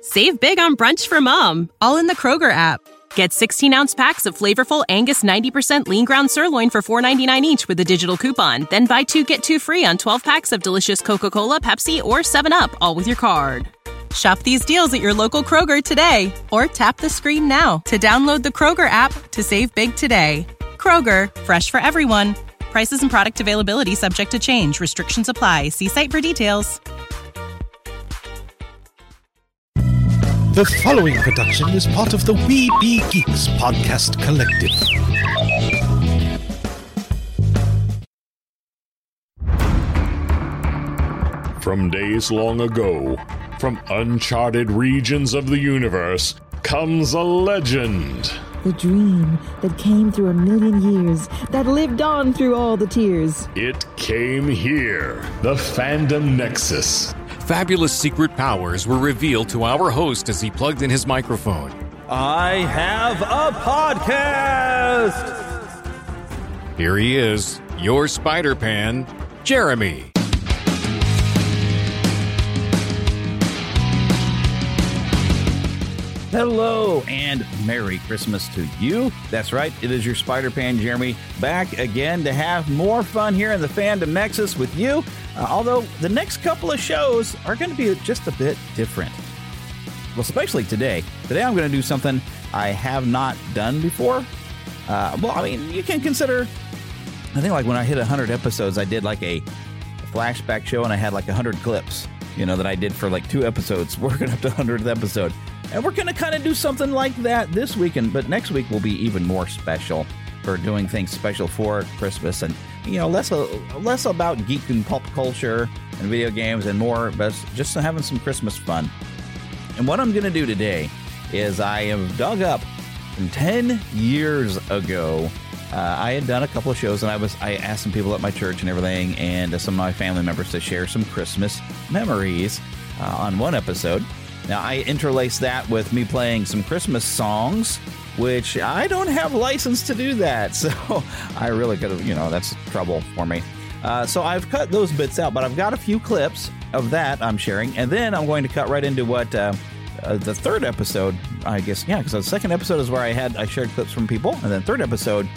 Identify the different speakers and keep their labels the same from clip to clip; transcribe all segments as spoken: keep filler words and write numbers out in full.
Speaker 1: Save big on brunch for mom, all in the Kroger app. Get sixteen-ounce packs of flavorful Angus ninety percent lean ground sirloin for four ninety-nine each with a digital coupon. Then buy two, get two free on twelve packs of delicious Coca-Cola, Pepsi, or seven up, all with your card. Shop these deals at your local Kroger today, or tap the screen now to download the Kroger app to save big today. Kroger, fresh for everyone. Prices and product availability subject to change. Restrictions apply. See site for details.
Speaker 2: The following production is part of the We Be Geeks podcast collective.
Speaker 3: From days long ago, from uncharted regions of the universe, comes a legend.
Speaker 4: The dream that came through a million years, that lived on through all the tears.
Speaker 3: It came here, the Fandom Nexus.
Speaker 5: Fabulous secret powers were revealed to our host as he plugged in his microphone.
Speaker 6: I have a podcast!
Speaker 5: Here he is, your Spider-Pan, Jeremy.
Speaker 6: Hello and Merry Christmas to you. That's right, it is your Spider-Pan Jeremy back again to have more fun here in the Fandom Nexus with you. Uh, although the next couple of shows are going to be just a bit different. Well, especially today. Today I'm going to do something I have not done before. Uh, well, I mean, you can consider, I think like when I hit one hundred episodes, I did like a flashback show and I had like one hundred clips, you know, that I did for like two episodes, working up to one hundredth episode. And we're going to kind of do something like that this weekend, but next week will be even more special for doing things special for Christmas and, you know, less less about geek and pop culture and video games and more, but just having some Christmas fun. And what I'm going to do today is I have dug up from ten years ago. Uh, I had done a couple of shows and I was I asked some people at my church and everything and uh, some of my family members to share some Christmas memories uh, on one episode. Now, I interlace that with me playing some Christmas songs, which I don't have license to do that. So I really could have, you know, that's trouble for me. Uh, so I've cut those bits out, but I've got a few clips of that I'm sharing. And then I'm going to cut right into what uh, uh, the third episode, I guess. Yeah, because the second episode is where I had I shared clips from people. And then third episode,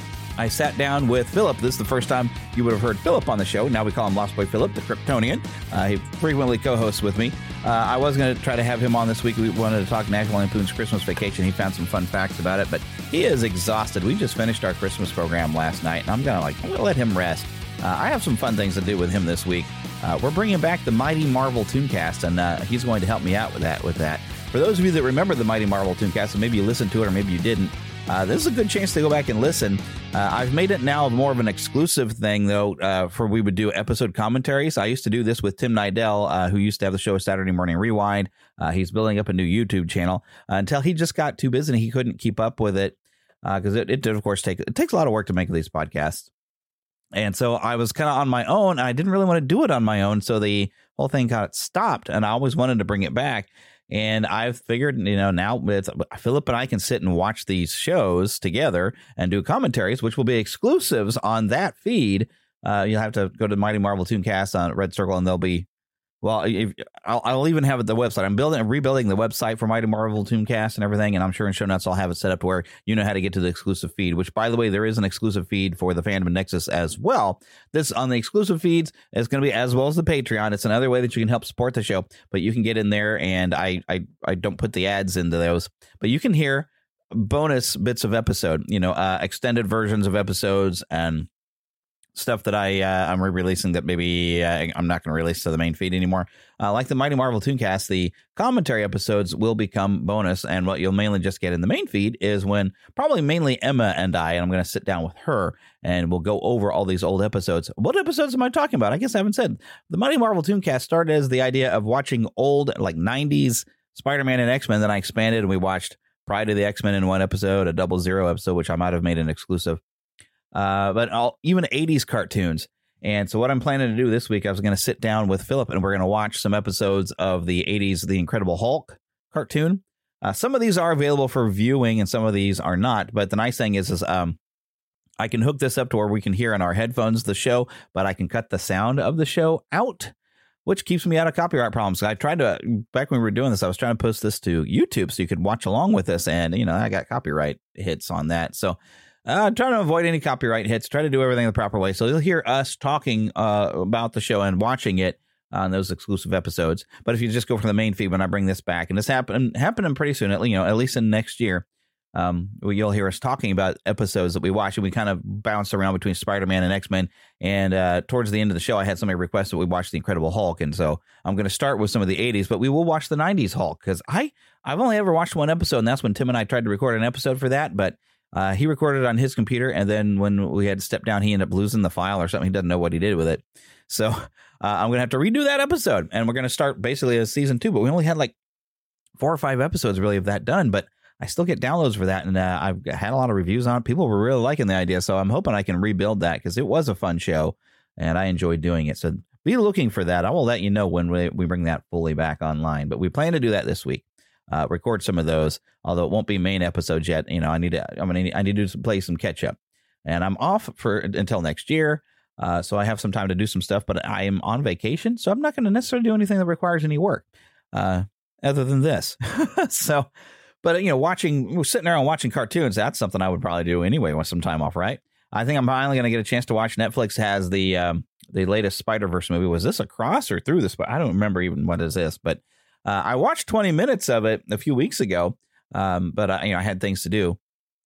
Speaker 6: I sat down with Philip. This is the first time you would have heard Philip on the show. Now we call him Lost Boy Philip, the Kryptonian. Uh, he frequently co-hosts with me. Uh, I was going to try to have him on this week. We wanted to talk National Lampoon's Christmas Vacation. He found some fun facts about it, but he is exhausted. We just finished our Christmas program last night, and I'm going to like I'm going to let him rest. Uh, I have some fun things to do with him this week. Uh, we're bringing back the Mighty Marvel Tooncast, and uh, he's going to help me out with that. With that, for those of you that remember the Mighty Marvel Tooncast, and maybe you listened to it or maybe you didn't. Uh, this is a good chance to go back and listen. Uh, I've made it now more of an exclusive thing, though, uh, for we would do episode commentaries. I used to do this with Tim Nidell, uh, who used to have the show Saturday Morning Rewind. Uh, he's building up a new YouTube channel uh, until he just got too busy and he couldn't keep up with it because uh, it, it did, of course, take it takes a lot of work to make these podcasts. And so I was kind of on my own. I didn't really want to do it on my own, so the whole thing got stopped, and I always wanted to bring it back. And I've figured, you know, now with Philip and I can sit and watch these shows together and do commentaries, which will be exclusives on that feed. Uh, you'll have to go to Mighty Marvel Tooncast on Red Circle, and they'll be, well, if, I'll, I'll even have it the website. I'm building, rebuilding the website for Mighty Marvel Tooncast and everything, and I'm sure in show notes I'll have it set up to where you know how to get to the exclusive feed. Which, by the way, there is an exclusive feed for the Fandom Nexus as well. This on the exclusive feeds is going to be as well as the Patreon. It's another way that you can help support the show, but you can get in there, and I I I don't put the ads into those, but you can hear bonus bits of episode, you know, uh, extended versions of episodes and stuff that I, uh, I'm re-releasing that maybe uh, I'm not going to release to the main feed anymore. Uh, like the Mighty Marvel Tooncast, the commentary episodes will become bonus, and what you'll mainly just get in the main feed is when probably mainly Emma and I, and I'm going to sit down with her, and we'll go over all these old episodes. What episodes am I talking about? I guess I haven't said. The Mighty Marvel Tooncast started as the idea of watching old, like, nineties Spider-Man and X-Men, then I expanded, and we watched Pride of the X-Men in one episode, a Double Zero episode, which I might have made an exclusive. Uh, but all, even eighties cartoons. And so what I'm planning to do this week, I was going to sit down with Philip and we're going to watch some episodes of the eighties The Incredible Hulk cartoon. Uh, some of these are available for viewing and some of these are not. But the nice thing is, is um, I can hook this up to where we can hear in our headphones the show, but I can cut the sound of the show out. which keeps me out of copyright problems. I tried to, back when we were doing this, I was trying to post this to YouTube so you could watch along with us. And, you know, I got copyright hits on that. So uh, trying to avoid any copyright hits, try to do everything the proper way. So you'll hear us talking uh, about the show and watching it on those exclusive episodes. But if you just go from the main feed when I bring this back, and this happen, happening pretty soon, at, you know, at least in next year, Um, you'll hear us talking about episodes that we watch, and we kind of bounce around between Spider-Man and X-Men. And uh, towards the end of the show, I had somebody request that we watch The Incredible Hulk. And so I'm going to start with some of the eighties, but we will watch the nineties Hulk because I, I've only ever watched one episode, and that's when Tim and I tried to record an episode for that. But uh, he recorded it on his computer, and then when we had to step down, he ended up losing the file or something. He doesn't know what he did with it. So uh, I'm going to have to redo that episode, and we're going to start basically a season two. But we only had like four or five episodes really of that done, but I still get downloads for that, and uh, I've had a lot of reviews on it. People were really liking the idea, so I'm hoping I can rebuild that because it was a fun show, and I enjoyed doing it. So be looking for that. I will let you know when we, we bring that fully back online, but we plan to do that this week. Uh, record some of those, although it won't be main episodes yet. You know, I need to. I'm gonna. I need to do some, play some catch up, and I'm off for until next year. Uh, so I have some time to do some stuff, but I am on vacation, so I'm not going to necessarily do anything that requires any work, uh, other than this. so. But, you know, watching, sitting there and watching cartoons, that's something I would probably do anyway with some time off, right? I think I'm finally going to get a chance to watch. Netflix has the um, the latest Spider-Verse movie. Was this across or through the I don't remember even what is this. But uh, I watched twenty minutes of it a few weeks ago, um, but I, you know, I had things to do.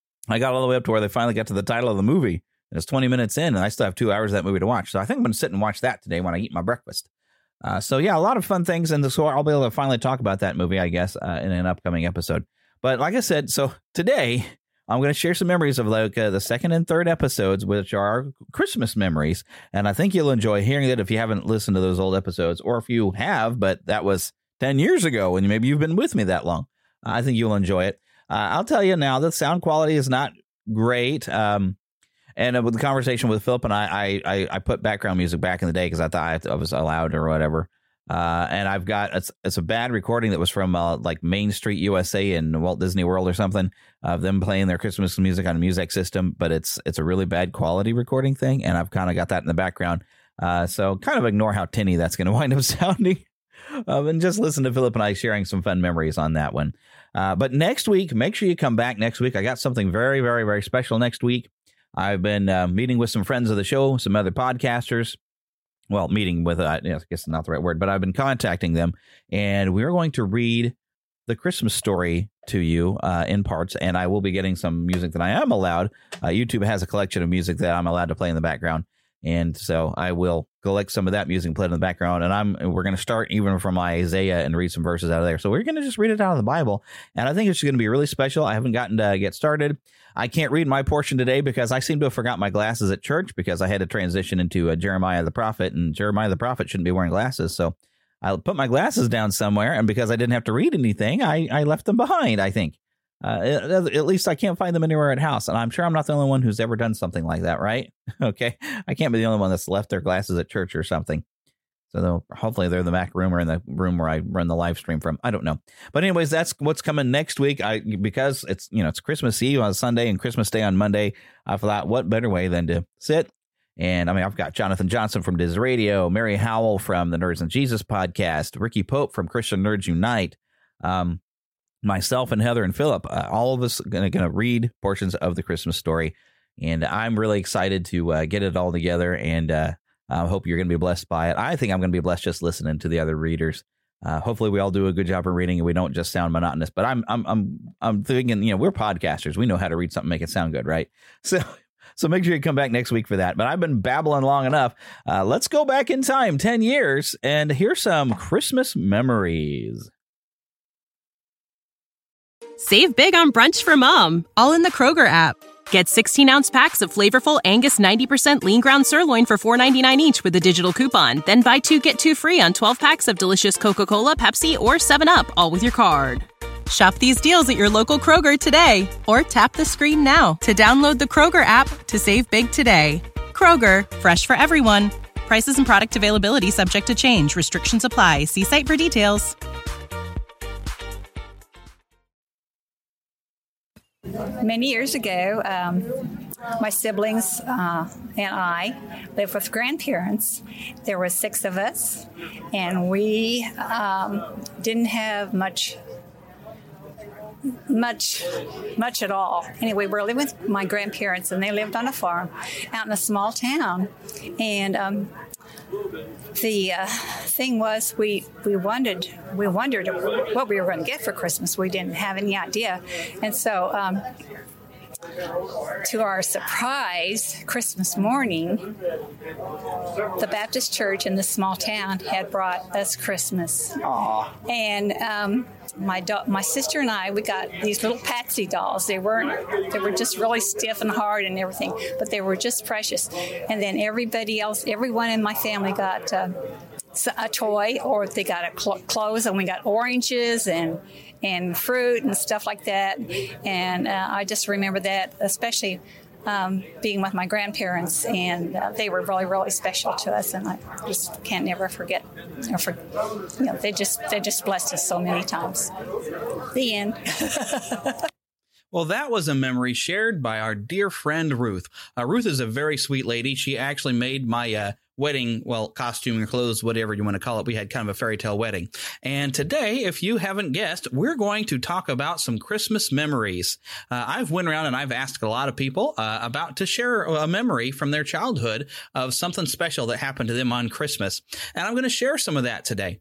Speaker 6: I got all the way up to where they finally got to the title of the movie. And it's twenty minutes in, and I still have two hours of that movie to watch. So I think I'm going to sit and watch that today when I eat my breakfast. Uh, so, yeah, a lot of fun things. And so I'll be able to finally talk about that movie, I guess, uh, in an upcoming episode. But like I said, so today I'm going to share some memories of like uh, the second and third episodes, which are our Christmas memories. And I think you'll enjoy hearing it if you haven't listened to those old episodes, or if you have, but that was ten years ago and maybe you've been with me that long. Uh, I think you'll enjoy it. Uh, I'll tell you now, the sound quality is not great. Um, and uh, with the conversation with Philip and I, I, I, I put background music back in the day because I thought I was allowed or whatever. Uh, and I've got it's, it's a bad recording that was from uh, like Main Street U S A in Walt Disney World or something of them playing their Christmas music on a music system. But it's it's a really bad quality recording thing. And I've kind of got that in the background. Uh, so kind of ignore how tinny that's going to wind up sounding. Um, and just listen to Philip and I sharing some fun memories on that one. Uh, but next week, make sure you come back next week. I got something very, very, very special next week. I've been uh, meeting with some friends of the show, some other podcasters. Well, meeting with, uh, I guess not the right word, but I've been contacting them, and we're going to read the Christmas story to you uh, in parts, and I will be getting some music that I am allowed. Uh, YouTube has a collection of music that I'm allowed to play in the background, and so I will collect some of that music and play it in the background, and I'm we're going to start even from Isaiah and read some verses out of there. So we're going to just read it out of the Bible, and I think it's going to be really special. I haven't gotten to get started. I can't read my portion today because I seem to have forgot my glasses at church because I had to transition into uh, Jeremiah the prophet, and Jeremiah the prophet shouldn't be wearing glasses. So I put my glasses down somewhere, and because I didn't have to read anything, I, I left them behind, I think. Uh, at, at least I can't find them anywhere at house, and I'm sure I'm not the only one who's ever done something like that, right? Okay, I can't be the only one that's left their glasses at church or something. So hopefully they're in the back room or in the room where I run the live stream from. I don't know. But anyways, that's what's coming next week. I because it's, you know, it's Christmas Eve on Sunday and Christmas Day on Monday. I thought, what better way than to sit. And I mean, I've got Jonathan Johnson from Diz Radio, Mary Howell from the Nerds and Jesus podcast, Ricky Pope from Christian Nerds Unite, um, myself and Heather and Philip, uh, all of us going to read portions of the Christmas story. And I'm really excited to uh, get it all together, and uh, I hope you're going to be blessed by it. I think I'm going to be blessed just listening to the other readers. Uh, hopefully we all do a good job of reading and we don't just sound monotonous, but I'm, I'm, I'm, I'm thinking, you know, we're podcasters. We know how to read something, make it sound good. Right. So, so make sure you come back next week for that. But I've been babbling long enough. Uh, let's go back in time ten years and here's some Christmas memories.
Speaker 1: Save big on brunch for mom, all in the Kroger app. Get sixteen-ounce packs of flavorful Angus ninety percent lean ground sirloin for four ninety-nine each with a digital coupon. Then buy two, get two free on twelve packs of delicious Coca-Cola, Pepsi, or seven up, all with your card. Shop these deals at your local Kroger today, or tap the screen now to download the Kroger app to save big today. Kroger, fresh for everyone. Prices and product availability subject to change. Restrictions apply. See site for details.
Speaker 7: Many years ago, um, my siblings uh, and I lived with grandparents. There were six of us, and we um, didn't have much much, much at all. Anyway, we were living with my grandparents, and they lived on a farm out in a small town. And um, the uh, thing was, we we wondered we wondered what we were going to get for Christmas. We didn't have any idea, and so. Um, To our surprise, Christmas morning, the Baptist church in this small town had brought us Christmas.
Speaker 6: Aww.
Speaker 7: And um, my do- my sister and I, we got these little Patsy dolls. They weren't, they were just really stiff and hard and everything, but they were just precious. And then everybody else, everyone in my family got uh, a toy, or they got a cl- clothes, and we got oranges and and fruit and stuff like that. And uh, I just remember that, especially um, being with my grandparents, and uh, they were really, really special to us, and I just can't never forget. Or for, you know, they just they just blessed us so many times. The end.
Speaker 8: Well, that was a memory shared by our dear friend Ruth. Uh, Ruth is a very sweet lady. She actually made my uh, wedding, well, costume or clothes, whatever you want to call it. We had kind of a fairy tale wedding. And today, if you haven't guessed, we're going to talk about some Christmas memories. Uh, I've went around and I've asked a lot of people uh, about to share a memory from their childhood of something special that happened to them on Christmas. And I'm going to share some of that today.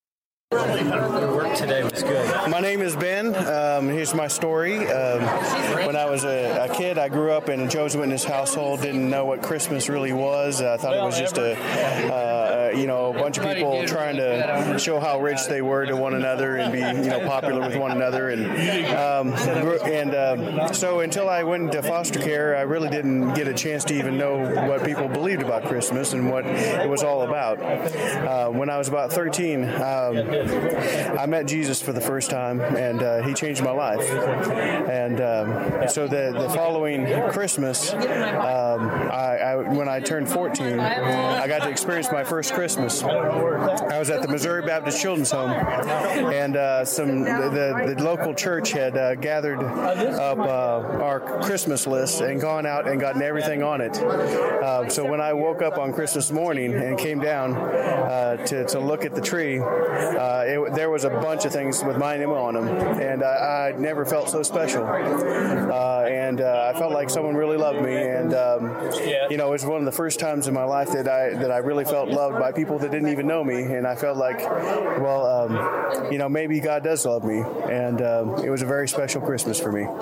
Speaker 9: Your work today was good. My name is Ben. Um, here's my story. Um, when I was a, a kid, I grew up in a Jehovah's Witness household. Didn't know what Christmas really was. I thought it was just a, uh, you know, a bunch of people trying to show how rich they were to one another and be, you know, popular with one another. And um, and uh, so until I went into foster care, I really didn't get a chance to even know what people believed about Christmas and what it was all about. Uh, when I was about thirteen. Um, I met Jesus for the first time, and uh, he changed my life. And um, so the, the following Christmas, um, I, I, when I turned fourteen, I got to experience my first Christmas. I was at the Missouri Baptist Children's Home, and uh, some the, the local church had uh, gathered up uh, our Christmas list and gone out and gotten everything on it. Uh, so when I woke up on Christmas morning and came down uh, to, to look at the tree, Uh, it, there was a bunch of things with my name on them, and I, I never felt so special. Uh, and uh, I felt like someone really loved me, and um, you know, it was one of the first times in my life that I that I really felt loved by people that didn't even know me, and I felt like, well, um, you know, maybe God does love me, and um, it was a very special Christmas for me.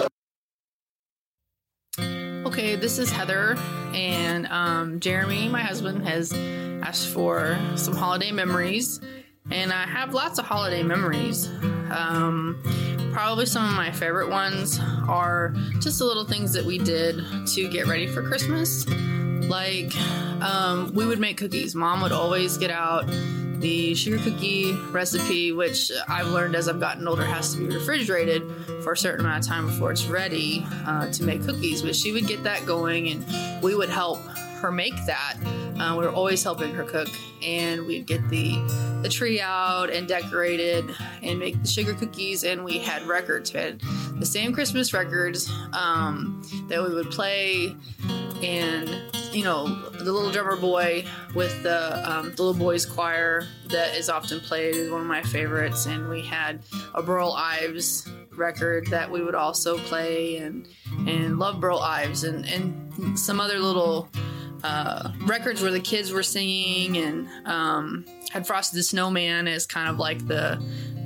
Speaker 10: Okay, this is Heather, and um, Jeremy, my husband, has asked for some holiday memories. And I have lots of holiday memories. Um, probably some of my favorite ones are just the little things that we did to get ready for Christmas. Like, um, we would make cookies. Mom would always get out the sugar cookie recipe, which I've learned as I've gotten older has to be refrigerated for a certain amount of time before it's ready uh, to make cookies. But she would get that going, and we would help her make that. Uh, we were always helping her cook, and we'd get the the tree out and decorate it and make the sugar cookies. And we had records. We had the same Christmas records um, that we would play, and you know, the Little Drummer Boy with the, um, the Little Boys Choir that is often played is one of my favorites. And we had a Burl Ives record that we would also play, and and love Burl Ives, and and some other little Uh, records where the kids were singing, and um, had Frosty the Snowman as kind of like the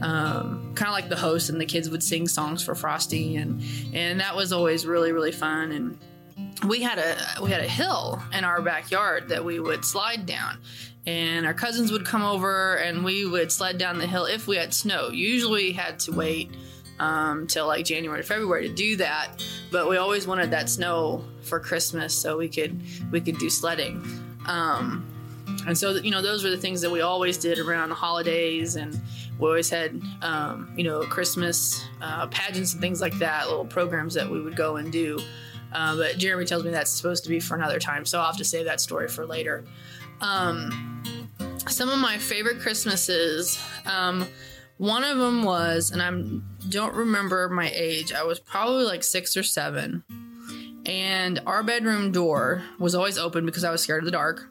Speaker 10: um, kind of like the host, and the kids would sing songs for Frosty, and and that was always really really fun. And we had a we had a hill in our backyard that we would slide down, and our cousins would come over, and we would sled down the hill if we had snow. Usually had to wait um, till like January or February to do that, but we always wanted that snow for Christmas so we could we could do sledding. Um, and so, you know, those were the things that we always did around the holidays, and we always had, um, you know, Christmas uh, pageants and things like that, little programs that we would go and do. Uh, but Jeremy tells me that's supposed to be for another time, so I'll have to save that story for later. Um, some of my favorite Christmases, um, one of them was, and I don't remember my age, I was probably like six or seven. and our bedroom door was always open because I was scared of the dark.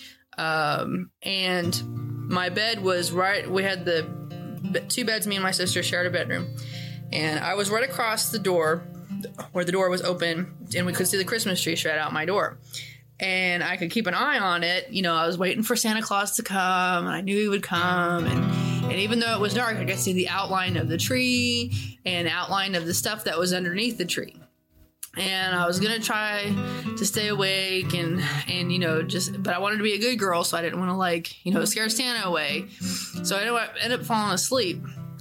Speaker 10: Um, and my bed was right, we had the two beds, me and my sister shared a bedroom, and I was right across the door where the door was open, and we could see the Christmas tree straight out my door. And I could keep an eye on it. You know, I was waiting for Santa Claus to come, and I knew he would come. And, and even though it was dark, I could see the outline of the tree and outline of the stuff that was underneath the tree. And I was going to try to stay awake and, and, you know, just, but I wanted to be a good girl, so I didn't want to, like, you know, scare Santa away. So I ended up falling asleep.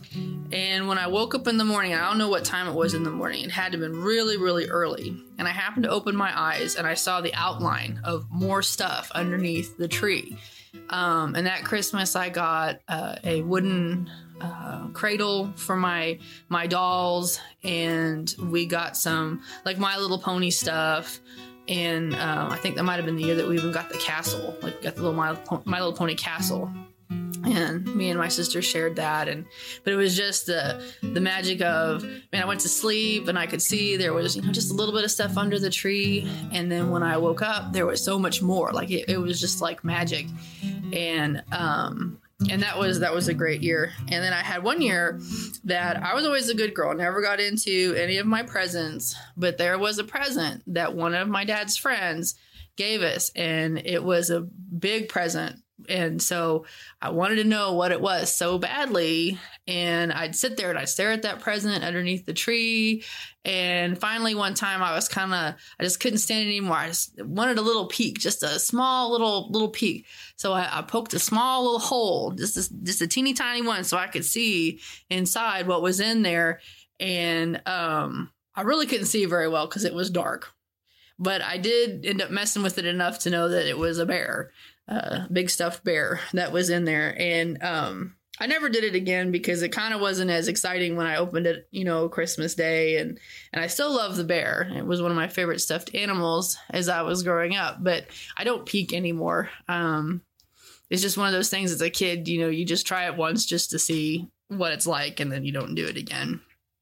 Speaker 10: And when I woke up in the morning, I don't know what time it was in the morning. It had to have been really, really early. And I happened to open my eyes and I saw the outline of more stuff underneath the tree. Um, and that Christmas, I got uh, a wooden uh, cradle for my my dolls, and we got some like My Little Pony stuff. And um, I think that might have been the year that we even got the castle. Like we got the little My, my Little Pony castle. And me and my sister shared that, and but it was just the the magic of, man, I went to sleep and I could see there was, you know, just a little bit of stuff under the tree, and then when I woke up there was so much more. Like it, it was just like magic. And um and that was that was a great year. And then I had one year that I was always a good girl, never got into any of my presents, but there was a present that one of my dad's friends gave us, and it was a big present. And so I wanted to know what it was so badly. And I'd sit there and I'd stare at that present underneath the tree. And finally, one time I was kind of, I just couldn't stand it anymore. I just wanted a little peek, just a small little, little peek. So I, I poked a small little hole, just a, just a teeny tiny one, so I could see inside what was in there. And um, I really couldn't see very well because it was dark. But I did end up messing with it enough to know that it was a bear. Uh, big stuffed bear that was in there. And um, I never did it again because it kind of wasn't as exciting when I opened it, you know, Christmas Day. And, and I still love the bear. It was one of my favorite stuffed animals as I was growing up, but I don't peek anymore. Um, it's just one of those things as a kid, you know, you just try it once just to see what it's like, and then you don't do it again.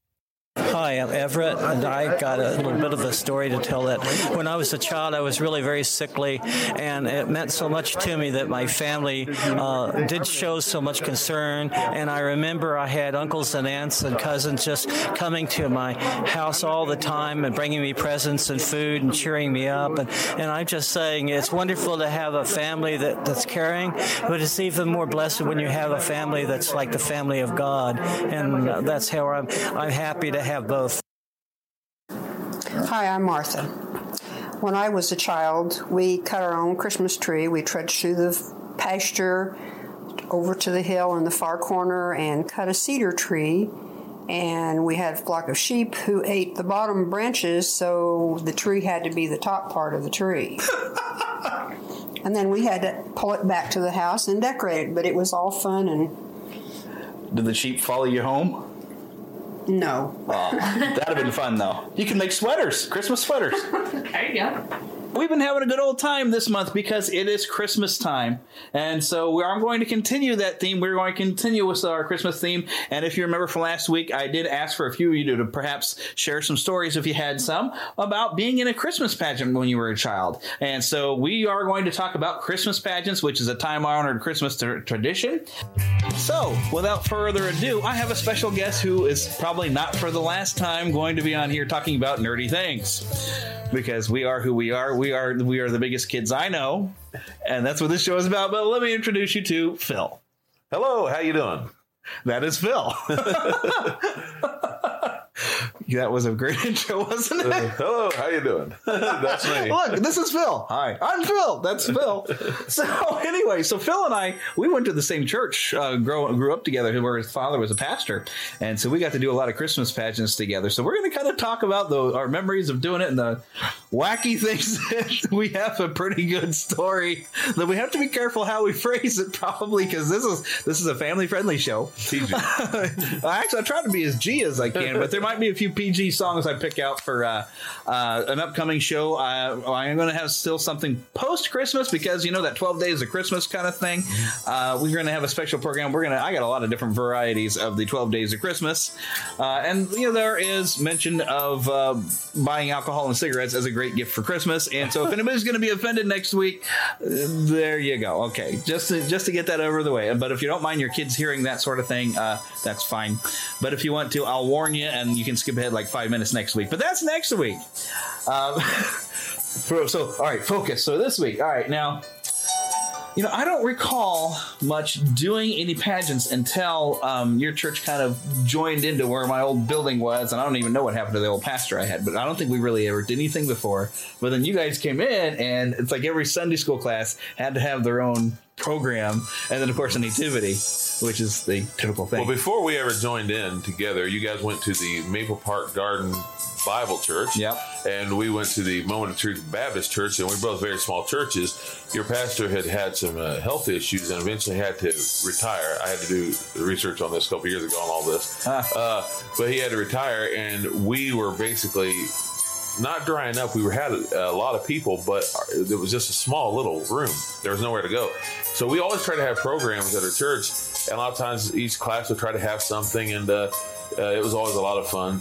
Speaker 11: Hi, I'm Everett, and I got a little bit of a story to tell that when I was a child, I was really very sickly, and it meant so much to me that my family uh, did show so much concern. And I remember I had uncles and aunts and cousins just coming to my house all the time and bringing me presents and food and cheering me up. And, and I'm just saying it's wonderful to have a family that, that's caring, but it's even more blessed when you have a family that's like the family of God. And uh, that's how I'm, I'm happy to have both.
Speaker 12: Hi, I'm Martha. When I was a child, we cut our own Christmas tree. We trudged through the pasture over to the hill in the far corner and cut a cedar tree. And we had a flock of sheep who ate the bottom branches, so the tree had to be the top part of the tree. And then we had to pull it back to the house and decorate it, but it was all fun. And
Speaker 6: did the sheep follow you home?
Speaker 12: No.
Speaker 6: Oh, that'd have been fun, though. You can make sweaters, Christmas sweaters.
Speaker 10: There you go.
Speaker 6: We've been having a good old time this month because it is Christmas time. And so we are going to continue that theme. We're going to continue with our Christmas theme. And if you remember from last week, I did ask for a few of you to perhaps share some stories, if you had some, about being in a Christmas pageant when you were a child. And so we are going to talk about Christmas pageants, which is a time-honored Christmas tra- tradition. So without further ado, I have a special guest who is probably not for the last time going to be on here talking about nerdy things. Because we are who we are. We are we are the biggest kids I know. And that's what this show is about. But let me introduce you to Phil.
Speaker 13: Hello, how you doing?
Speaker 6: That is Phil. That was a great intro, wasn't it?
Speaker 13: Uh, hello, how you doing? That's me.
Speaker 6: Look, this is Phil.
Speaker 13: Hi.
Speaker 6: I'm Phil. That's Phil. So anyway, so Phil and I, we went to the same church, uh, grew, grew up together, where his father was a pastor. And so we got to do a lot of Christmas pageants together. So we're going to kind of talk about the, our memories of doing it and the wacky things that we have a pretty good story that we have to be careful how we phrase it, probably, because this is this is a family-friendly show. Actually, I try to be as G as I can, but there might be a few
Speaker 8: P G songs I pick out for uh, uh, an upcoming show. Uh, I'm going to have still something post-Christmas because, you know, that twelve days of Christmas kind of thing. Uh, we're going to have a special program. We're going to, I got a lot of different varieties of the twelve days of Christmas. Uh, and, you know, there is mention of uh, buying alcohol and cigarettes as a great gift for Christmas. And so if anybody's going to be offended next week, uh, there you go. Okay. Just to, just to get that over the way. But if you don't mind your kids hearing that sort of thing, uh, that's fine. But if you want to, I'll warn you, and you can skip ahead like five minutes next week. But that's next week. Um, so, all right, focus. So this week, all right, now, you know, I don't recall much doing any pageants until um, your church kind of joined into where my old building was, and I don't even know what happened to the old pastor I had, but I don't think we really ever did anything before. But then you guys came in, and it's like every Sunday school class had to have their own program, and then of course a nativity, which is the typical thing.
Speaker 13: Well, before we ever joined in together, you guys went to the Maple Park Garden Bible Church.
Speaker 8: Yep.
Speaker 13: And we went to the Moment of Truth Baptist Church, and we're both very small churches. Your pastor had had some uh, health issues and eventually had to retire. I had to do the research on this a couple years ago on all this. uh, but he had to retire, and we were basically not drying up. We were had a, a lot of people, but it was just a small little room. There was nowhere to go. So we always try to have programs at our church, and a lot of times each class would try to have something, and uh, uh, it was always a lot of fun.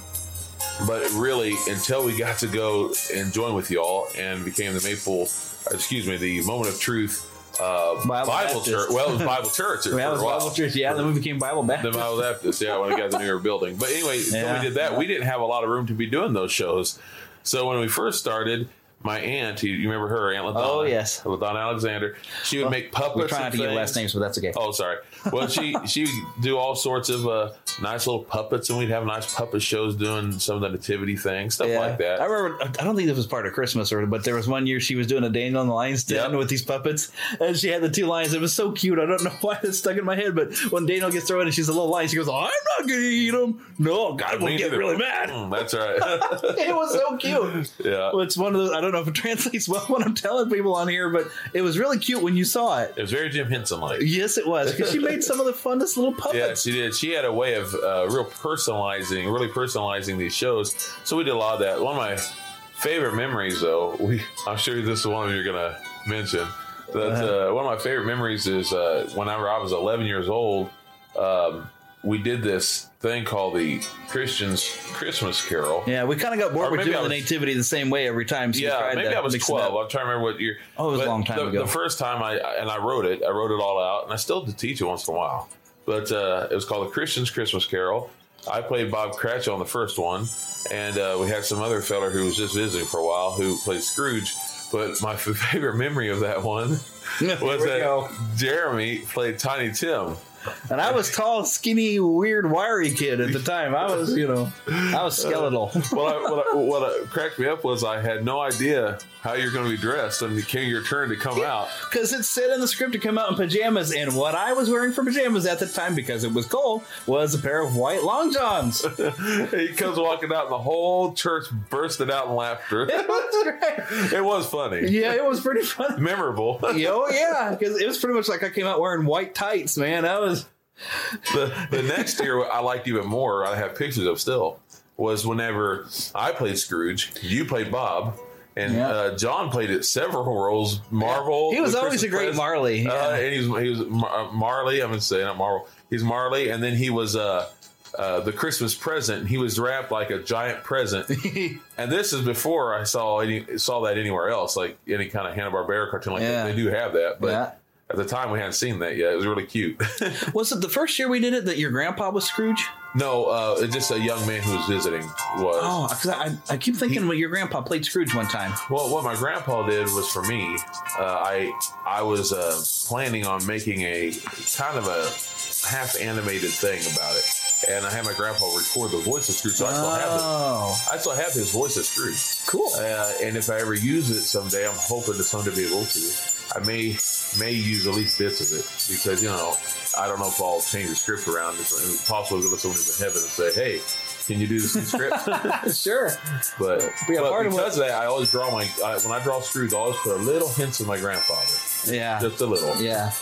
Speaker 13: But really, until we got to go and join with y'all and became the Maple, excuse me, the Moment of Truth uh, Bible, Bible Church. Well, it was Bible Church.
Speaker 8: Well, it was Bible Church, yeah. Then we became Bible Baptist.
Speaker 13: The Bible Baptist, yeah, when we got the newer building. But anyway,
Speaker 8: yeah.
Speaker 13: until we did that, we didn't have a lot of room to be doing those shows. So when we first started, my aunt, you, you remember her, Aunt LaDonna?
Speaker 8: Oh, yes.
Speaker 13: LaDonna Alexander. She would
Speaker 8: well,
Speaker 13: make puppets.
Speaker 8: We're trying not to
Speaker 13: things.
Speaker 8: get last names, but that's okay.
Speaker 13: Oh, sorry. Well, she she would do all sorts of uh, nice little puppets, and we'd have nice puppet shows doing some of the nativity things, stuff
Speaker 8: yeah.
Speaker 13: like that.
Speaker 8: I remember, I don't think this was part of Christmas, or but there was one year she was doing a Daniel and the Lion's Den yep. with these puppets, and she had the two lions. It was so cute. I don't know why it's stuck in my head, but when Daniel gets thrown and she's a little lion, she goes, I'm not going to eat them. No, God will get really mad.
Speaker 13: Mm, that's right.
Speaker 8: It was so cute.
Speaker 13: Yeah.
Speaker 8: Well, it's one of those, I don't know if it translates well when I'm telling people on here, but it was really cute when you saw it.
Speaker 13: It was very Jim Henson-like.
Speaker 8: Yes, it was, because she made some of the funnest little puppets.
Speaker 13: Yeah, she did. She had a way of uh, real personalizing, really personalizing these shows. So we did a lot of that. One of my favorite memories, though, we I'm sure this is one you're going to mention. That uh, one of my favorite memories is uh, whenever I was eleven years old, um, we did this thing called the Christians Christmas Carol.
Speaker 8: Yeah, we kind of got bored with doing
Speaker 13: was,
Speaker 8: the nativity the same way every time. So
Speaker 13: yeah, maybe I was twelve. I'm trying to remember what year.
Speaker 8: Oh, it was
Speaker 13: but
Speaker 8: a long time
Speaker 13: the,
Speaker 8: ago.
Speaker 13: The first time I and I wrote it, I wrote it all out, and I still do teach it once in a while. But uh, it was called the Christians Christmas Carol. I played Bob Cratchit on the first one, and uh, we had some other feller who was just visiting for a while who played Scrooge. But my favorite memory of that one was that go. Jeremy played Tiny Tim.
Speaker 8: And I was tall, skinny, weird, wiry kid at the time. I was, you know, I was skeletal.
Speaker 13: Uh, what, I, what, I, what I cracked me up was I had no idea how you're going to be dressed when it came your turn to come out.
Speaker 8: Because it said in the script to come out in pajamas, and what I was wearing for pajamas at the time, because it was cold, was a pair of white long johns.
Speaker 13: He comes walking out, and the whole church bursted out in laughter.
Speaker 8: It was great.
Speaker 13: It was funny.
Speaker 8: Yeah, it was pretty funny.
Speaker 13: Memorable.
Speaker 8: Oh, yeah, because it was pretty much like I came out wearing white tights, man. That was...
Speaker 13: The, the next year I liked even more, I have pictures of still, was whenever I played Scrooge, you played Bob, and yeah. uh, John played it several roles. Marvel.
Speaker 8: Yeah. He was always a great Press, Marley. Yeah.
Speaker 13: Uh, and he was, he was Mar- Marley, I'm going to say, not Marvel. He's Marley, and then he was uh, uh, the Christmas present. He was wrapped like a giant present. And this is before I saw any saw that anywhere else, like any kind of Hanna-Barbera cartoon like yeah. that. They do have that, but... Yeah. At the time, we hadn't seen that yet. It was really cute.
Speaker 8: Was it the first year we did it that your grandpa was Scrooge?
Speaker 13: No, uh, it's just a young man who was visiting was.
Speaker 8: Oh, because I, I keep thinking he, your grandpa played Scrooge one time.
Speaker 13: Well, what my grandpa did was for me. Uh, I I was uh, planning on making a kind of a half animated thing about it, and I had my grandpa record the voice of Scrooge. So I still have it. I still have his voice of Scrooge.
Speaker 8: Cool.
Speaker 13: Uh, and if I ever use it someday, I'm hoping to someday be able to. I may may use at least bits of it because, you know, I don't know if I'll change the script around. It's possible to go to someone in heaven and say, hey, can you do this in script?
Speaker 8: Sure.
Speaker 13: But,
Speaker 8: but
Speaker 13: but because of that, I always draw my, I, when I draw Scrooge, I always put a little hints of my grandfather.
Speaker 8: Yeah.
Speaker 13: Just a little.
Speaker 8: Yeah.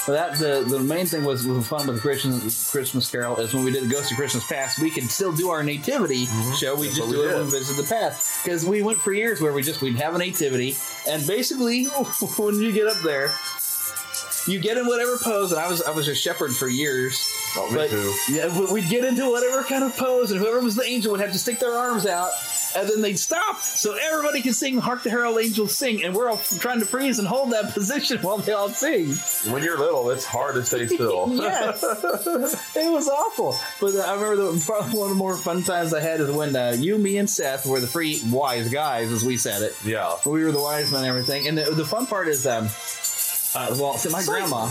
Speaker 6: But that the, the main thing was, was fun with the Christmas, Christmas Carol is when we did the Ghost of Christmas Past, we could still do our nativity mm-hmm. show. We That's just do we it did. when we visit the past. Because we went for years where we just, we'd have a nativity, and basically, when you get up there, you get in whatever pose, and I was I was a shepherd for years.
Speaker 13: Oh, me
Speaker 6: but,
Speaker 13: too.
Speaker 6: Yeah, we'd get into whatever kind of pose, and whoever was the angel would have to stick their arms out, and then they'd stop, so everybody can sing "Hark the Herald Angels Sing," and we're all trying to freeze and hold that position while they all sing.
Speaker 13: When you're little, it's hard to stay still.
Speaker 6: Yes, it was awful. But uh, I remember the, probably one of the more fun times I had is when uh, you, me, and Seth were the three wise guys, as we said it.
Speaker 13: Yeah,
Speaker 6: we were the wise men and everything. And the, the fun part is. Um, Uh, well, see, my grandma,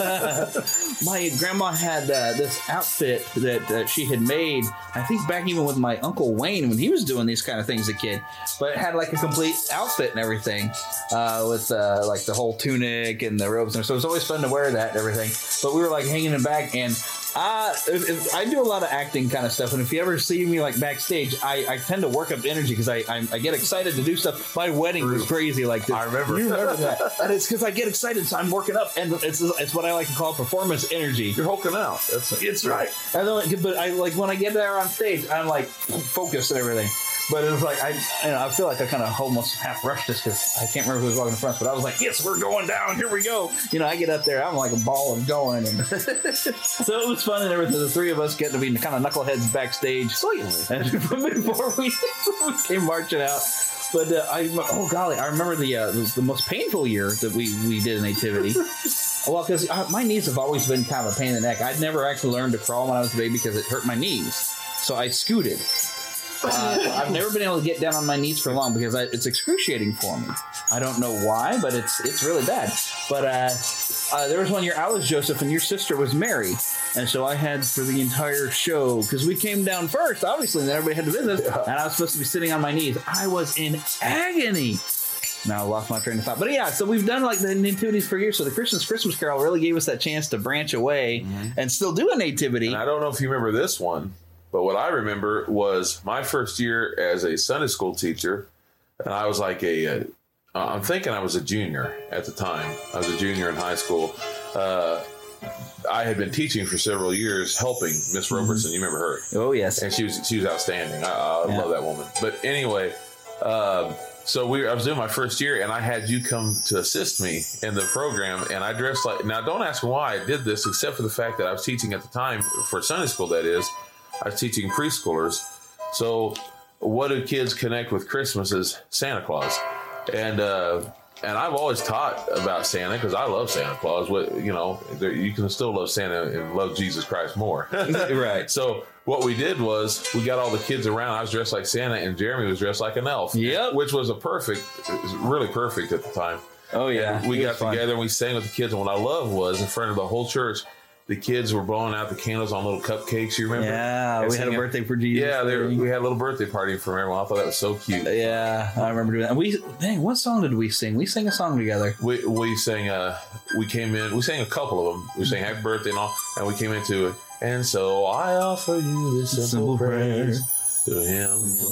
Speaker 6: my grandma had uh, this outfit that uh, she had made, I think back even with my Uncle Wayne when he was doing these kind of things as a kid, but it had like a complete outfit and everything uh, with uh, like the whole tunic and the robes. And so it was always fun to wear that and everything. But we were like hanging in back, and Uh, if, if, I do a lot of acting kind of stuff, and if you ever see me like backstage, I, I tend to work up energy because I, I I get excited to do stuff. My wedding was crazy like this.
Speaker 13: I remember.
Speaker 6: You remember that? And it's because I get excited, so I'm working up, and it's it's what I like to call performance energy.
Speaker 13: You're hulking out. That's
Speaker 6: it's right. I don't, but I like when I get there on stage, I'm like focused and everything. But it was like, I you know, I feel like I kind of almost half rushed this because I can't remember who was walking in front, but I was like, yes, we're going down. Here we go. You know, I get up there. I'm like a ball of going. And so it was fun and everything. The three of us getting to be kind of knuckleheads backstage. And before we, we came marching out. But uh, I, oh golly, I remember the, uh, the the most painful year that we, we did a nativity. Well, because my knees have always been kind of a pain in the neck. I'd never actually learned to crawl when I was a baby because it hurt my knees. So I scooted. Uh, I've never been able to get down on my knees for long because I, it's excruciating for me. I don't know why, but it's it's really bad. But uh, uh, there was one year I was Joseph and your sister was Mary. And so I had for the entire show, because we came down first, obviously, and then everybody had to visit, and I was supposed to be sitting on my knees. I was in agony. Now I lost my train of thought. But yeah, so we've done like the nativities for years. So the Christmas Christmas Carol really gave us that chance to branch away mm-hmm. and still do a nativity.
Speaker 13: And I don't know if you remember this one. But what I remember was my first year as a Sunday school teacher, and I was like a, a uh, I'm thinking I was a junior at the time. I was a junior in high school. Uh, I had been teaching for several years, helping Miss Robertson. Mm-hmm. You remember her?
Speaker 6: Oh yes,
Speaker 13: and she was she was outstanding. I, I yeah. love that woman. But anyway, um, so we I was doing my first year, and I had you come to assist me in the program, and I dressed like. Now, don't ask me why I did this, except for the fact that I was teaching at the time for Sunday school. That is. I was teaching preschoolers. So what do kids connect with Christmas is Santa Claus. And uh, and I've always taught about Santa because I love Santa Claus. What you know, there, you can still love Santa and love Jesus Christ more.
Speaker 6: Right.
Speaker 13: So what we did was we got all the kids around. I was dressed like Santa and Jeremy was dressed like an elf.
Speaker 6: Yep.
Speaker 13: Which was a perfect, it was really perfect at the time.
Speaker 6: Oh, yeah.
Speaker 13: And we got together and we sang with the kids. And what I loved was in front of the whole church, the kids were blowing out the candles on little cupcakes. You remember?
Speaker 6: Yeah,
Speaker 13: and
Speaker 6: we had a birthday for Jesus.
Speaker 13: Yeah, they were, we had a little birthday party for everyone. I thought that was so cute.
Speaker 6: Yeah, I remember doing that. And we, dang, what song did we sing? We sang a song together.
Speaker 13: We we sang. Uh, we came in. We sang a couple of them. We sang Happy Birthday and all, and we came into it. And so I offer you this simple, simple prayer. To him.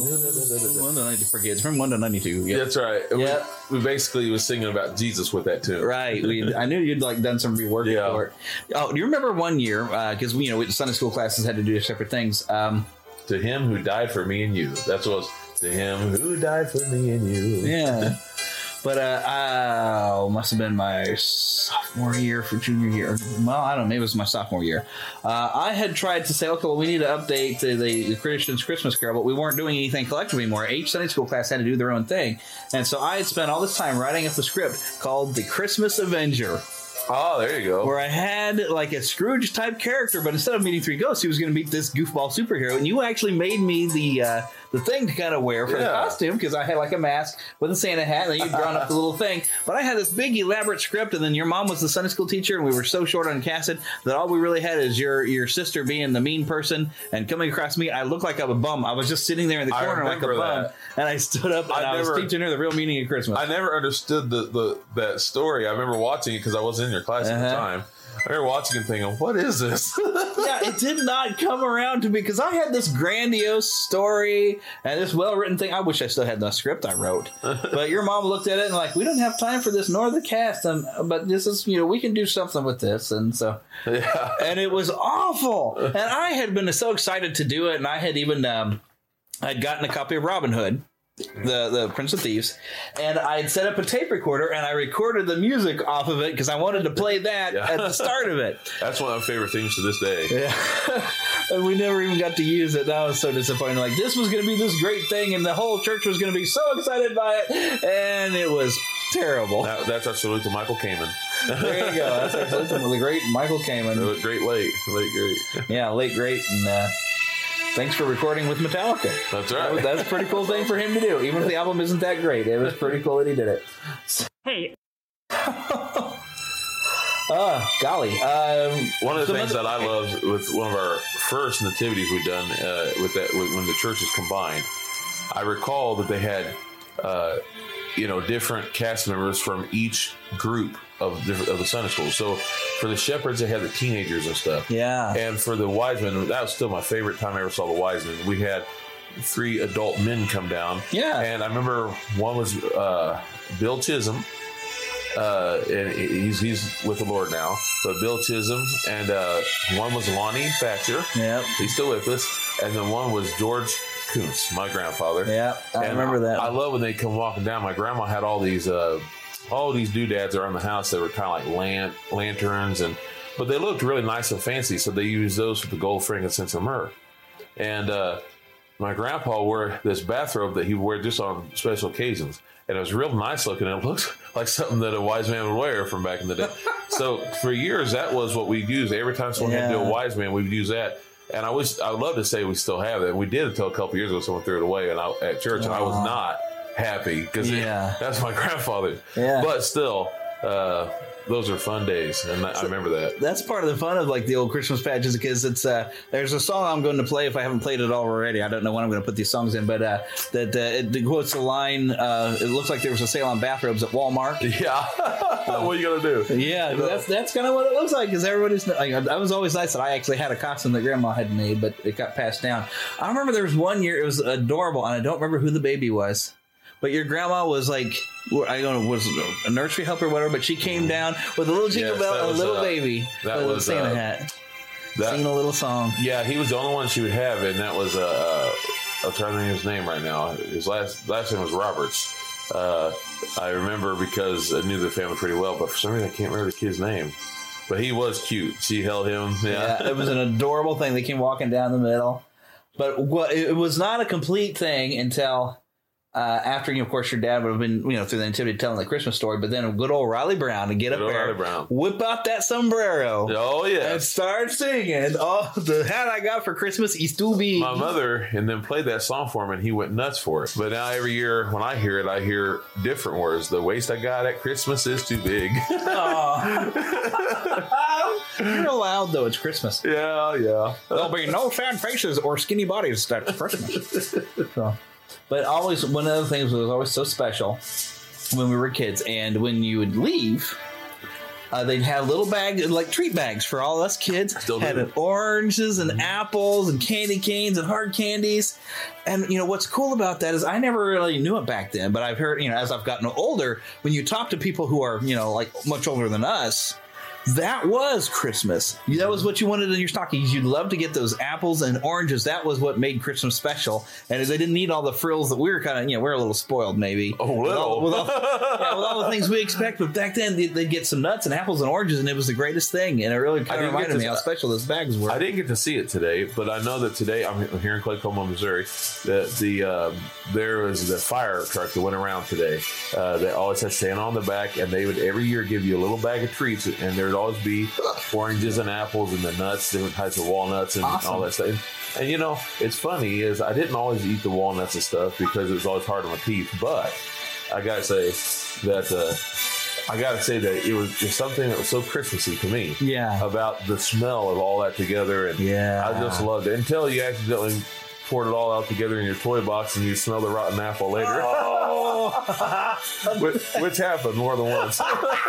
Speaker 6: one to ninety for kids from one to ninety-two. Yep.
Speaker 13: That's right.
Speaker 6: Yeah.
Speaker 13: We, we basically was singing about Jesus with that too.
Speaker 6: Right. We, I knew you'd like done some rework
Speaker 13: yeah.
Speaker 6: for it. Oh, do you remember one year? Because uh, you know, Sunday school classes had to do separate things. Um,
Speaker 13: to him who died for me and you. That's what was to him who died for me and you.
Speaker 6: Yeah. But uh, oh, must have been my sophomore year for junior year. Well, I don't know. Maybe it was my sophomore year. Uh, I had tried to say, okay, well, we need to update the, the Christian's Christmas Carol, but we weren't doing anything collectively anymore. Each Sunday school class had to do their own thing. And so I had spent all this time writing up the script called The Christmas Avenger.
Speaker 13: Oh, there you go.
Speaker 6: Where I had like a Scrooge type character, but instead of meeting three ghosts, he was going to meet this goofball superhero. And you actually made me the uh, the thing to kind of wear for yeah. the costume, because I had like a mask with a Santa hat, and then you'd drawn up the little thing. But I had this big elaborate script, and then your mom was the Sunday school teacher, and we were so short on casting that all we really had is your your sister being the mean person and coming across me. I looked like a bum. I was just sitting there in the corner like a bum, that. and I stood up and I, I never, was teaching her the real meaning of Christmas.
Speaker 13: I never understood the, the that story. I remember watching it because I wasn't in your class uh-huh. at the time. I remember watching and thinking, what is this?
Speaker 6: Yeah,
Speaker 8: it did not come around to me because I had this grandiose story and this well-written thing. I wish I still had the script I wrote. But your mom looked at it and like, we don't have time for this nor the cast. And, but this is, you know, we can do something with this. And so, yeah. And it was awful. And I had been so excited to do it. And I had even, um, I'd gotten a copy of Robin Hood, the the Prince of Thieves, and I'd set up a tape recorder and I recorded the music off of it because I wanted to play that yeah. at the start of it.
Speaker 13: That's one of my favorite themes to this day.
Speaker 8: Yeah. And we never even got to use it. That was so disappointing. Like, this was going to be this great thing and the whole church was going to be so excited by it, and it was terrible.
Speaker 13: That, that's our salute to Michael Kamen.
Speaker 8: There you go. That's our salute to the great Michael Kamen.
Speaker 13: Great late. Late great.
Speaker 8: Yeah, late great. And uh thanks for recording with Metallica.
Speaker 13: That's right.
Speaker 8: That, that's a pretty cool thing for him to do. Even if the album isn't that great, it was pretty cool that he did it.
Speaker 14: Hey.
Speaker 8: Oh, golly. Um,
Speaker 13: one of the things that I love with one of our first nativities we've done uh, with that with, when the churches combined, I recall that they had, uh, you know, different cast members from each group of different of the Sunday school. So for the shepherds, they had the teenagers and stuff.
Speaker 8: Yeah.
Speaker 13: And for the wise men, that was still my favorite time I ever saw the wise men. We had three adult men come down.
Speaker 8: Yeah.
Speaker 13: And I remember one was uh, Bill Chisholm. Uh, and he's he's with the Lord now. But Bill Chisholm, and uh, one was Lonnie Thatcher.
Speaker 8: Yeah.
Speaker 13: He's still with us. And then one was George Kuntz, my grandfather.
Speaker 8: Yeah, I
Speaker 13: and
Speaker 8: remember that.
Speaker 13: I love when they come walking down. My grandma had all these uh, all these doodads around the house that were kind of like lan- lanterns, and but they looked really nice and fancy. So they used those for the gold, frankincense, and myrrh. And uh, my grandpa wore this bathrobe that he would wear just on special occasions. And it was real nice looking. It looked like something that a wise man would wear from back in the day. So for years, that was what we used. Every time someone
Speaker 8: Yeah.
Speaker 13: had to do a wise man, we would use that. And I wish I would love to say we still have it. We did until a couple years ago. Someone threw it away and I, at church, and I was not happy because
Speaker 8: Yeah.
Speaker 13: that's my grandfather.
Speaker 8: Yeah.
Speaker 13: But still, uh, those are fun days, and I remember that.
Speaker 8: That's part of the fun of like the old Christmas patches, because it's uh, there's a song I'm going to play if I haven't played it already. I don't know when I'm going to put these songs in, but uh, that uh, it quotes the line. Uh, it looks like there was a sale on bathrobes at Walmart.
Speaker 13: Yeah, what are you gonna do?
Speaker 8: Yeah, that's that's kind of what it looks like, because everybody's. Like, I was always nice that I actually had a costume that Grandma had made, but it got passed down. I remember there was one year it was adorable, and I don't remember who the baby was. But your grandma was like, I don't know, was a nursery helper or whatever, but she came down with a little jingle
Speaker 13: Yes,
Speaker 8: bell
Speaker 13: that
Speaker 8: and a
Speaker 13: was,
Speaker 8: little
Speaker 13: uh,
Speaker 8: baby
Speaker 13: that
Speaker 8: with a
Speaker 13: was,
Speaker 8: Santa
Speaker 13: uh,
Speaker 8: hat.
Speaker 13: that-
Speaker 8: Singing a little song.
Speaker 13: Yeah, he was the only one she would have, and that was uh, uh, I'm trying to think of his name right now. His last last name was Roberts. Uh, I remember because I knew the family pretty well, but for some reason I can't remember the kid's name. But he was cute. She held him. Yeah,
Speaker 8: Yeah, it was an adorable thing. They came walking down the middle, but what, it was not a complete thing until. Uh, after, you know, of course, your dad would have been, you know, through the nativity telling the Christmas story, but then a good old Riley Brown to get
Speaker 13: Good
Speaker 8: up
Speaker 13: old
Speaker 8: there,
Speaker 13: Riley Brown.
Speaker 8: whip out that sombrero,
Speaker 13: Oh yeah,
Speaker 8: and start singing. Oh, the hat I got for Christmas is too big.
Speaker 13: my mother, and then played that song for him, and he went nuts for it. But now every year when I hear it, I hear different words. The waist I got at Christmas is too big.
Speaker 8: You're allowed, though. It's Christmas.
Speaker 13: Yeah, yeah.
Speaker 8: There'll be no sad faces or skinny bodies at Christmas. So. But always, one of the things that was always so special when we were kids, and when you would leave, uh, they'd have little bags, like treat bags for all us kids.
Speaker 13: Still
Speaker 8: had
Speaker 13: do.
Speaker 8: oranges and apples and candy canes and hard candies. And, you know, what's cool about that is I never really knew it back then, but I've heard, you know, as I've gotten older, when you talk to people who are, you know, like much older than us, that was Christmas. That was what you wanted in your stockings. You'd love to get those apples and oranges. That was what made Christmas special. And they didn't need all the frills that we were kind of, you know, we're a little spoiled maybe.
Speaker 13: Oh,
Speaker 8: with all,
Speaker 13: little.
Speaker 8: with, all, yeah, with all the things we expect. But back then, they'd, they'd get some nuts and apples and oranges, and it was the greatest thing. And it really kind of
Speaker 13: didn't get
Speaker 8: reminded
Speaker 13: to-
Speaker 8: me how special those bags were.
Speaker 13: I didn't get to see it today, but I know that today I'm here in Claycoma, Missouri. That the um, there was the fire truck that went around today. Uh, that always had Santa on the back, and they would every year give you a little bag of treats, and there'd always be oranges and apples and the nuts, different types of walnuts and
Speaker 8: Awesome.
Speaker 13: all that stuff. And, and you know, it's funny is I didn't always eat the walnuts and stuff because it was always hard on my teeth. But I gotta say that uh, I gotta say that it was just something that was so Christmassy to me.
Speaker 8: Yeah.
Speaker 13: About the smell of all that together, and
Speaker 8: Yeah.
Speaker 13: I just loved it until you accidentally poured it all out together in your toy box, and you smell the rotten apple later.
Speaker 6: Oh.
Speaker 13: which, which happened more than once.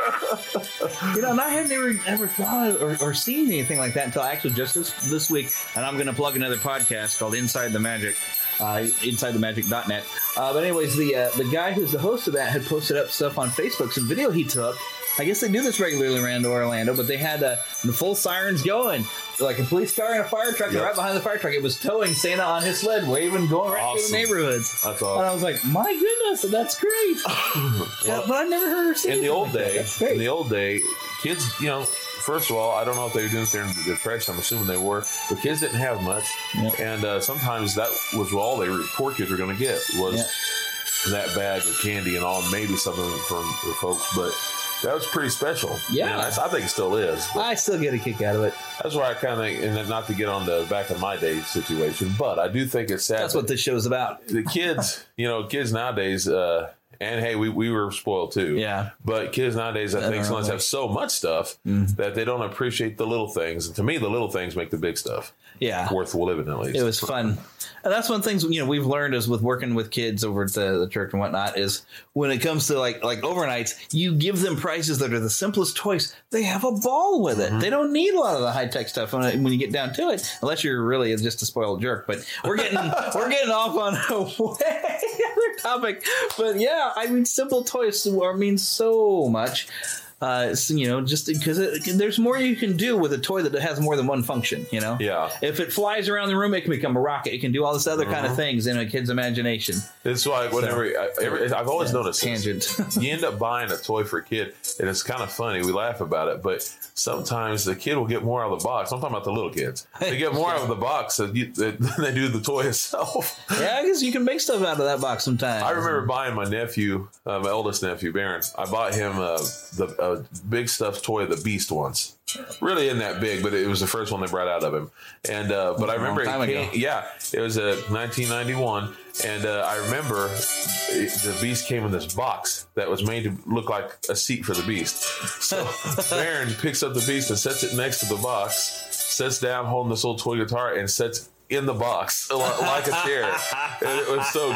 Speaker 6: You know, and I had never ever thought of or, or seen anything like that until actually just this, this week. And I'm going to plug another podcast called Inside the Magic. Uh, inside the magic dot net. Uh, but anyways, the uh, the guy who's the host of that had posted up stuff on Facebook, some video he took. I guess they do this regularly around Orlando, but they had uh, the full sirens going, like a police car and a fire truck,
Speaker 13: yep.
Speaker 6: and right behind the fire truck, it was towing Santa on his sled, waving, going right
Speaker 13: awesome.
Speaker 6: through the neighborhoods.
Speaker 13: That's awesome.
Speaker 6: And I was like, my goodness, that's great.
Speaker 13: Well,
Speaker 6: yeah, but I never heard her say
Speaker 13: in the old
Speaker 6: like
Speaker 13: day. In the old day, kids, you know. First of all, I don't know if they were doing this during the Depression. I'm assuming they were. But kids didn't have much. Yep. And uh, sometimes that was all they were, poor kids were going to get was yep. that bag of candy and all, maybe something from the folks. But that was pretty special. Yeah. And I, I think it still is.
Speaker 6: I still get a kick out of it.
Speaker 13: That's why I kind of, and not to get on the back of my day situation, but I do think it's sad.
Speaker 6: That's what this show's about.
Speaker 13: The kids, you know, kids nowadays, uh, and hey, we, we were spoiled too.
Speaker 6: Yeah.
Speaker 13: But kids nowadays, I, I think, sometimes have so much stuff mm. that they don't appreciate the little things. And to me, the little things make the big stuff.
Speaker 6: Yeah.
Speaker 13: Worth living, at least.
Speaker 6: It was fun. And that's one of the things, you know, we've learned is with working with kids over at the, the church and whatnot is when it comes to like like overnights, you give them prices that are the simplest toys. They have a ball with it. Mm-hmm. They don't need a lot of the high tech stuff when, when you get down to it, unless you're really just a spoiled jerk. But we're getting we're getting off on a way other topic. But yeah, I mean, simple toys mean so much. Uh, so, you know, just because there's more you can do with a toy that has more than one function, you know?
Speaker 13: Yeah.
Speaker 6: If it flies around the room, it can become a rocket. It can do all this other uh-huh. kind of things in a kid's imagination.
Speaker 13: It's why whenever so, I, every, I've always yeah, noticed
Speaker 6: tangent.
Speaker 13: You end up buying a toy for a kid, and it's kind of funny. We laugh about it, but sometimes the kid will get more out of the box. I'm talking about the little kids. They get more out of the box than, you, than they do the toy itself.
Speaker 6: Yeah, I guess you can make stuff out of that box sometimes.
Speaker 13: I remember buying my nephew, uh, my oldest nephew, Baron. I bought him uh, the uh, big stuffed toy of the Beast once. Really isn't that big, but it was the first one they brought out of him. And uh, but I remember, it came, yeah, it was a uh, nineteen ninety-one, and uh, I remember it, the Beast came in this box that was made to look like a seat for the Beast. So Baron picks up the Beast and sets it next to the box, sits down holding this little toy guitar, and sets in the box like a chair. It was so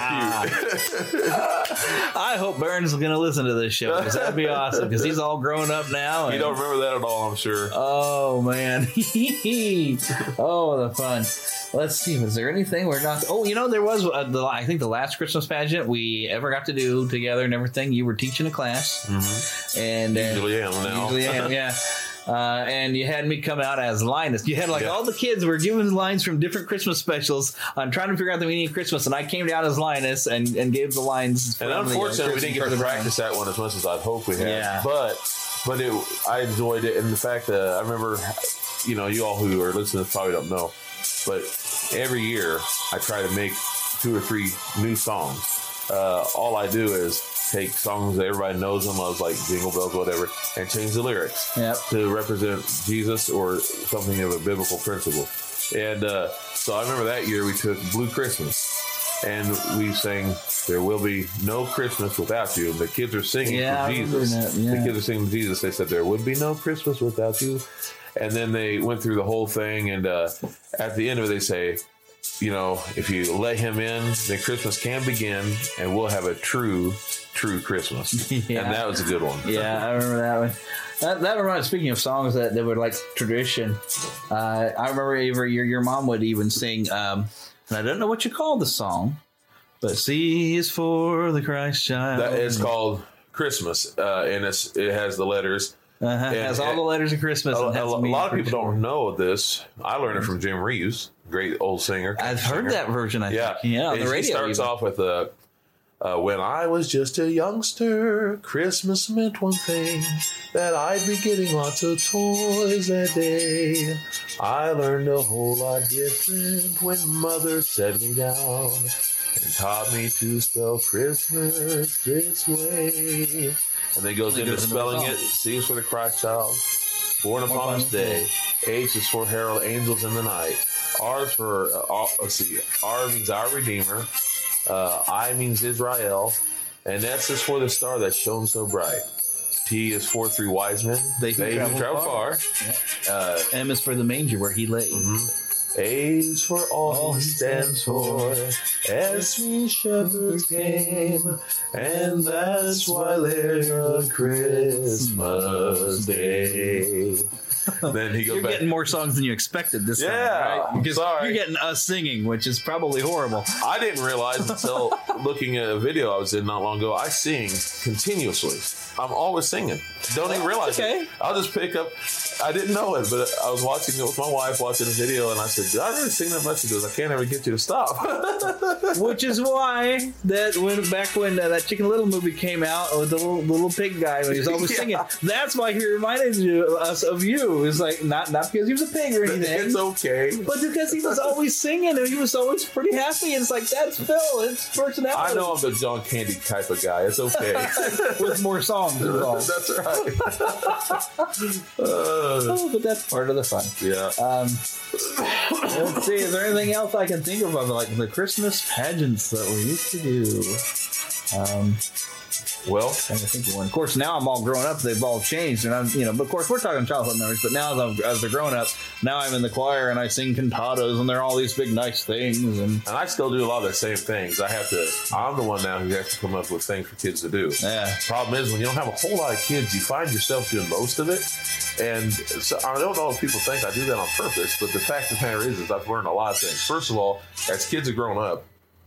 Speaker 13: cute.
Speaker 6: I hope Burns is going to listen to this show because that'd be awesome because he's all grown up now.
Speaker 13: And, you don't remember that at all, I'm sure.
Speaker 6: Oh, man. Oh, the fun. Let's see. Was there anything we're not? Oh, you know, there was, uh, the, I think, the last Christmas pageant we ever got to do together and everything. You were teaching a class.
Speaker 13: Mm-hmm.
Speaker 6: And uh,
Speaker 13: usually am now.
Speaker 6: Usually am, yeah. Uh, and you had me come out as Linus. You had like yeah. all the kids were giving lines from different Christmas specials on trying to figure out the meaning of Christmas, and I came down as Linus and, and gave the lines.
Speaker 13: And unfortunately, the, uh, we didn't get to practice that one as much as I'd hoped we had.
Speaker 6: Yeah.
Speaker 13: But but it, I enjoyed it, and the fact that I remember, you know, you all who are listening probably don't know, but every year I try to make two or three new songs. Uh, all I do is take songs that everybody knows and loves, like Jingle Bells, whatever, and change the lyrics
Speaker 6: yep.
Speaker 13: to represent Jesus or something of a biblical principle. And uh, so I remember that year we took Blue Christmas, and we sang "There Will Be No Christmas Without You." And the kids are singing
Speaker 6: yeah,
Speaker 13: for Jesus.
Speaker 6: Yeah.
Speaker 13: The kids are singing for Jesus. They said, "There would be no Christmas without you." And then they went through the whole thing, and uh, at the end of it, they say, you know, if you let him in, then Christmas can begin, and we'll have a true, true Christmas. Yeah. And that was a good one.
Speaker 6: Yeah, I remember that one. That, that reminds, speaking of songs that, that were like tradition, uh, I remember every year your mom would even sing, um, and I don't know what you call the song, but C is for the Christ child.
Speaker 13: That is called Christmas, uh, and it's, it has the letters.
Speaker 6: Uh-huh. It has all the letters of Christmas.
Speaker 13: A,
Speaker 6: and
Speaker 13: a, a lot of people
Speaker 6: sure.
Speaker 13: don't know this. I learned it from Jim Reeves, great old singer.
Speaker 6: I've heard
Speaker 13: singer.
Speaker 6: that version, I
Speaker 13: yeah.
Speaker 6: think. Yeah, on the radio.
Speaker 13: He starts
Speaker 6: even.
Speaker 13: off with, uh, uh, when I was just a youngster, Christmas meant one thing, that I'd be getting lots of toys that day. I learned a whole lot different when Mother set me down and taught me to spell Christmas this way. And then goes into spelling it. C is for the Christ child, born upon this day. H is for herald angels in the night. R is for, uh, let's see, R means our Redeemer. Uh, I means Israel. And S is for the star that shone so bright. T is for three wise men.
Speaker 6: They who
Speaker 13: they
Speaker 6: travel,
Speaker 13: travel
Speaker 6: far.
Speaker 13: far.
Speaker 6: Yeah. Uh, M is for the manger where he lay.
Speaker 13: Mm-hmm. A's for all he stands for, as we shepherds came, and that's why there's a Christmas Day. Then he goes
Speaker 8: You're
Speaker 13: back.
Speaker 8: getting more songs than you expected this
Speaker 13: Yeah,
Speaker 8: time, right? Because
Speaker 13: sorry.
Speaker 8: you're getting us singing, which is probably horrible.
Speaker 13: I didn't realize until looking at a video I was in not long ago, I sing continuously. I'm always singing. Don't even realize
Speaker 8: Okay.
Speaker 13: it. I'll just pick up. I didn't know it, but I was watching it with my wife, watching a video, and I said, "Did I really sing that much?" She goes, "I can't ever get you to stop."
Speaker 8: Which is why that when back when uh, that Chicken Little movie came out with the little, little pig guy when he was always
Speaker 13: Yeah.
Speaker 8: singing, that's why he reminded you, us of you. It's like not not because he was a pig or anything.
Speaker 13: It's okay.
Speaker 8: But because he was always singing and he was always pretty happy. And it's like, that's Phil. It's personality.
Speaker 13: I know I'm the John Candy type of guy. It's okay.
Speaker 8: With more songs involved.
Speaker 13: That's right. uh,
Speaker 8: Oh, but that's part of the fun.
Speaker 13: yeah.
Speaker 8: Um, let's see. Is there anything else I can think of, of like the Christmas pageants that we used to do? Um,
Speaker 13: well,
Speaker 8: trying to think of one. Of course, now I'm all grown up. They've all changed, and I'm, you know. But of course, we're talking childhood memories. But now, as, I'm, as a grown up, now I'm in the choir and I sing cantatas, and they're all these big, nice things. And
Speaker 13: And I still do a lot of the same things. I have to, I'm the one now who has to come up with things for kids to do.
Speaker 8: Yeah.
Speaker 13: Problem is, when you don't have a whole lot of kids, you find yourself doing most of it. And so I don't know if people think I do that on purpose, but the fact of the matter is, is I've learned a lot of things. First of all, as kids have grown up,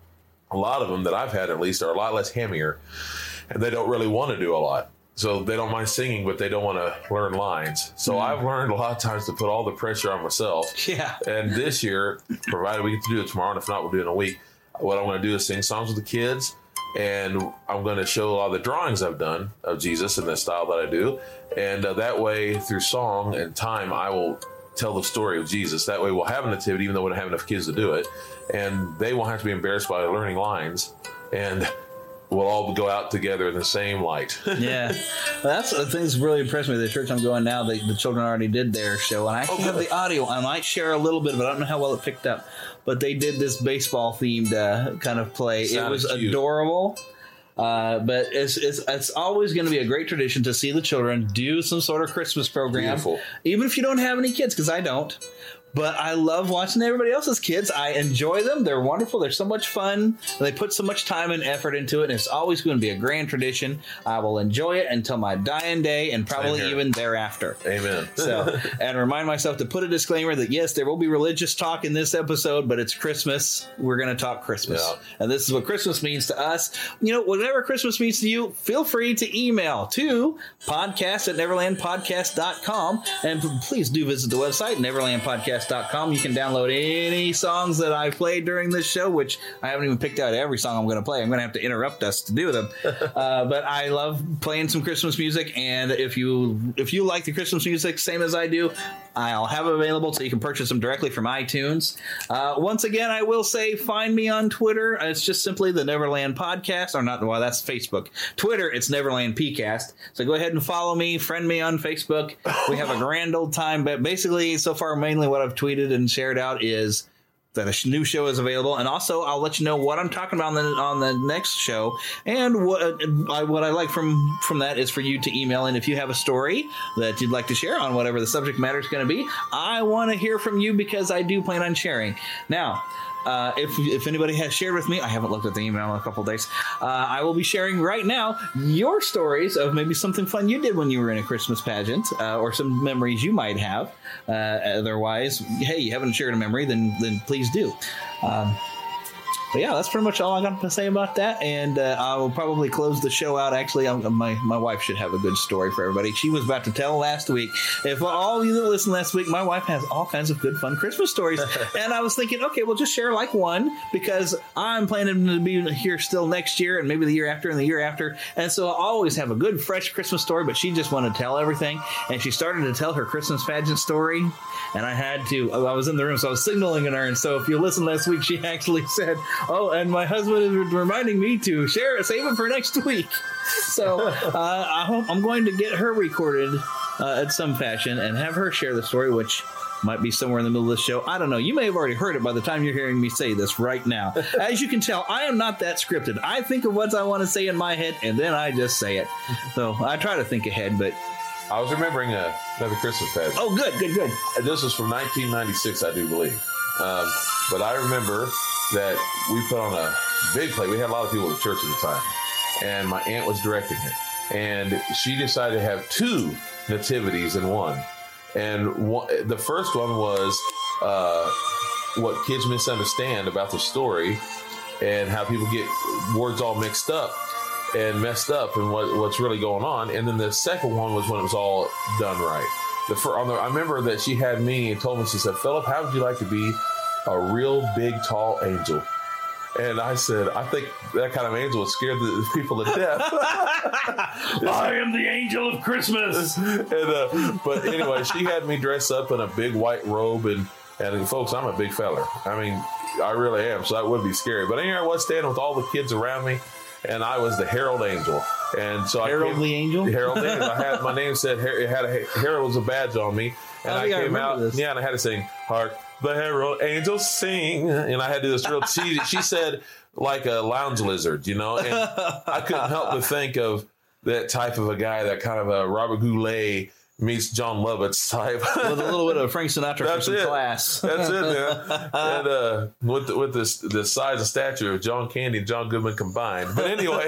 Speaker 13: a lot of them that I've had at least are a lot less hammier, and they don't really want to do a lot. So they don't mind singing, but they don't want to learn lines. So
Speaker 8: Mm.
Speaker 13: I've learned a lot of times to put all the pressure on myself.
Speaker 8: Yeah.
Speaker 13: And this year, provided we get to do it tomorrow, and if not, we'll do it in a week, what I'm going to do is sing songs with the kids, and I'm going to show a lot of the drawings I've done of Jesus in the style that I do. And uh, that way, through song and time, I will tell the story of Jesus. That way we'll have a nativity, even though we don't have enough kids to do it. And they won't have to be embarrassed by learning lines. And we'll all go out together in the same light.
Speaker 8: Yeah, well, that's the thing that's really impressed me. The church I'm going now, the, the children already did their show, and I actually have the audio. I might share a little bit of it. I don't know how well it picked up, but they did this baseball themed uh, kind of play.
Speaker 13: Sounded
Speaker 8: it was
Speaker 13: cute.
Speaker 8: Adorable. Uh, but it's, it's it's always going to be a great tradition to see the children do some sort of Christmas program,
Speaker 13: Beautiful.
Speaker 8: even if you don't have any kids, because I don't. But I love watching everybody else's kids. I enjoy them. They're wonderful. They're so much fun. They put so much time and effort into it, and it's always going to be a grand tradition. I will enjoy it until my dying day, and probably
Speaker 13: Same here.
Speaker 8: even thereafter.
Speaker 13: Amen.
Speaker 8: So, and remind myself to put a disclaimer that yes, there will be religious talk in this episode, but it's Christmas. We're going to talk Christmas.
Speaker 13: Yeah.
Speaker 8: And this is what Christmas means to us. You know, whatever Christmas means to you, feel free to email to podcast at neverland podcast dot com. And please do visit the website, neverland podcast dot com. You can download any songs that I played during this show, which I haven't even picked out every song I'm going to play. I'm going to have to interrupt us to do them. uh, but I love playing some Christmas music. And if you if you like the Christmas music, same as I do, I'll have it available so you can purchase them directly from iTunes. Uh, once again, I will say, find me on Twitter. It's just simply the Neverland Podcast, or not, well, that's Facebook. Twitter, it's Neverland PCast. So go ahead and follow me, friend me on Facebook. We have a grand old time, but basically, so far, mainly what I've tweeted and shared out is that a new show is available, and also I'll let you know what I'm talking about on the, on the next show. And what I, what I like from from that is for you to email in if you have a story that you'd like to share on whatever the subject matter is going to be. I want to hear from you because I do plan on sharing. Now, Uh, if if anybody has shared with me, I haven't looked at the email in a couple of days. Uh, I will be sharing right now your stories of maybe something fun you did when you were in a Christmas pageant, uh, or some memories you might have. Uh, otherwise, hey, you haven't shared a memory, then then please do. Um, But yeah, that's pretty much all I got to say about that. And uh, I will probably close the show out. Actually, I'm, my my wife should have a good story for everybody. She was about to tell last week. If all of you that listened last week, my wife has all kinds of good, fun Christmas stories. And I was thinking, okay, we'll just share like one, because I'm planning to be here still next year and maybe the year after and the year after. And so I always have a good, fresh Christmas story, but she just wanted to tell everything. And she started to tell her Christmas pageant story. And I had to, I was in the room, so I was signaling at her. And so if you listened last week, she actually said, oh, and my husband is reminding me to share it, save it for next week. So uh, I hope I'm going to get her recorded uh, in some fashion and have her share the story, which might be somewhere in the middle of the show. I don't know. You may have already heard it by the time you're hearing me say this right now. As you can tell, I am not that scripted. I think of what I want to say in my head, and then I just say it. So I try to think ahead, but...
Speaker 13: I was remembering uh, another Christmas pageant.
Speaker 8: Oh, good, good, good.
Speaker 13: And this was from nineteen ninety-six, I do believe. Um, but I remember that we put on a big play. We had a lot of people at the church at the time, and my aunt was directing it. And she decided to have two nativities in one. And one, the first one was uh, what kids misunderstand about the story and how people get words all mixed up and messed up and what, what's really going on. And then the second one was when it was all done right. The, fir- on the I remember that she had me and told me, she said, Philip, how would you like to be a real big, tall angel? And I said, I think that kind of angel would scare the people to death. I am the angel of Christmas. and, uh, but anyway, she had me dress up in a big white robe. And, and folks, I'm a big feller. I mean, I really am. So that would be scary. But anyway, I was standing with all the kids around me. And I was the Herald Angel. And so
Speaker 6: Harold
Speaker 13: I came,
Speaker 6: the Angel?
Speaker 13: Harold the Angel. I had, my name said, it had a, Harold was a badge on me. And
Speaker 6: I
Speaker 13: I,
Speaker 6: think I
Speaker 13: came out.
Speaker 6: remember this.
Speaker 13: Yeah, and I had to sing, Hark the Herald Angels Sing. And I had to do this real cheesy. She said, like a lounge lizard, you know? And I couldn't help but think of that type of a guy, that kind of a Robert Goulet meets John Lovitz type.
Speaker 6: With a little bit of Frank Sinatra for
Speaker 13: That's
Speaker 6: some
Speaker 13: it.
Speaker 6: class.
Speaker 13: That's it, man. And uh, with the, with this the size and stature of John Candy and John Goodman combined. But anyway,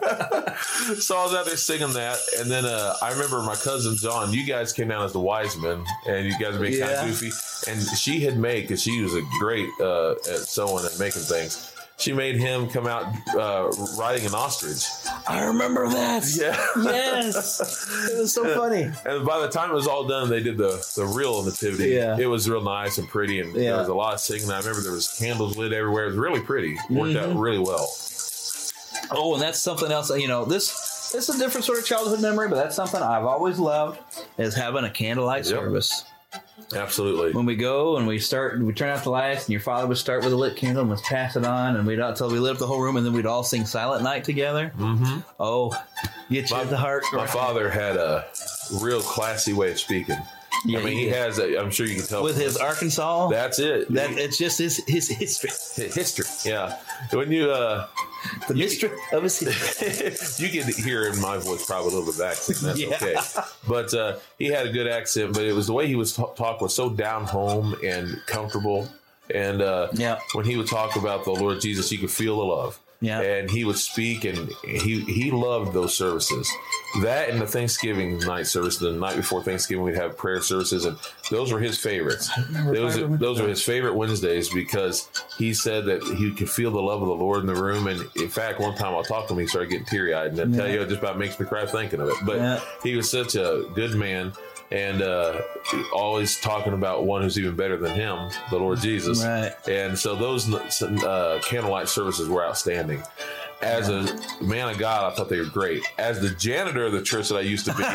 Speaker 13: so I was out there singing that, and then uh, I remember my cousin John. You guys came down as the wise men, and you guys were being
Speaker 6: Yeah.
Speaker 13: kind of goofy. And she had made, because she was a great uh, at sewing and making things. She made him come out uh, riding an ostrich.
Speaker 6: I remember that.
Speaker 13: Yeah.
Speaker 6: Yes. It was so funny.
Speaker 13: And by the time it was all done, they did the, the real nativity.
Speaker 6: Yeah.
Speaker 13: It was real nice and pretty, and
Speaker 6: Yeah.
Speaker 13: there was a lot of singing. I remember there was candles lit everywhere. It was really pretty. Worked out
Speaker 6: Mhm.
Speaker 13: really well.
Speaker 6: Oh, and that's something else. You know, this this is a different sort of childhood memory, but that's something I've always loved, is having a candlelight
Speaker 13: Yep.
Speaker 6: service.
Speaker 13: Absolutely.
Speaker 6: When we go and we start, we turn out the lights, and your father would start with a lit candle and would pass it on, and we'd not until we lit up the whole room, and then we'd all sing Silent Night together.
Speaker 13: Mm-hmm.
Speaker 6: Oh, get you
Speaker 13: my,
Speaker 6: at the heart.
Speaker 13: My father had a real classy way of speaking.
Speaker 6: Yeah,
Speaker 13: I mean,
Speaker 6: he
Speaker 13: he
Speaker 6: did.
Speaker 13: has. A, I'm sure you can tell
Speaker 6: With his Arkansas.
Speaker 13: That's it.
Speaker 6: That it's just his his history.
Speaker 13: History. Yeah. When you uh,
Speaker 6: the mystery of his history.
Speaker 13: You can hear in my voice probably a little bit of accent. That's
Speaker 6: Yeah.
Speaker 13: okay. But uh, he had a good accent. But it was the way he was t- talk was so down home and comfortable. And uh,
Speaker 6: yeah.
Speaker 13: when he would talk about the Lord Jesus, you could feel the love.
Speaker 6: Yeah.
Speaker 13: And he would speak, and he he loved those services. That and the Thanksgiving night service, the night before Thanksgiving, we'd have prayer services, and those were his favorites. Those are, those were his favorite Wednesdays, because he said that he could feel the love of the Lord in the room. And in fact, one time I talked to him, he started getting teary eyed, and I tell
Speaker 6: Yeah.
Speaker 13: you, it just about makes me cry thinking of it. But
Speaker 6: Yeah.
Speaker 13: he was such a good man. And uh, always talking about one who's even better than him, the Lord Jesus.
Speaker 6: Right.
Speaker 13: And so those uh, candlelight services were outstanding. As a man of God, I thought they were great. As the janitor of the church that I used to be,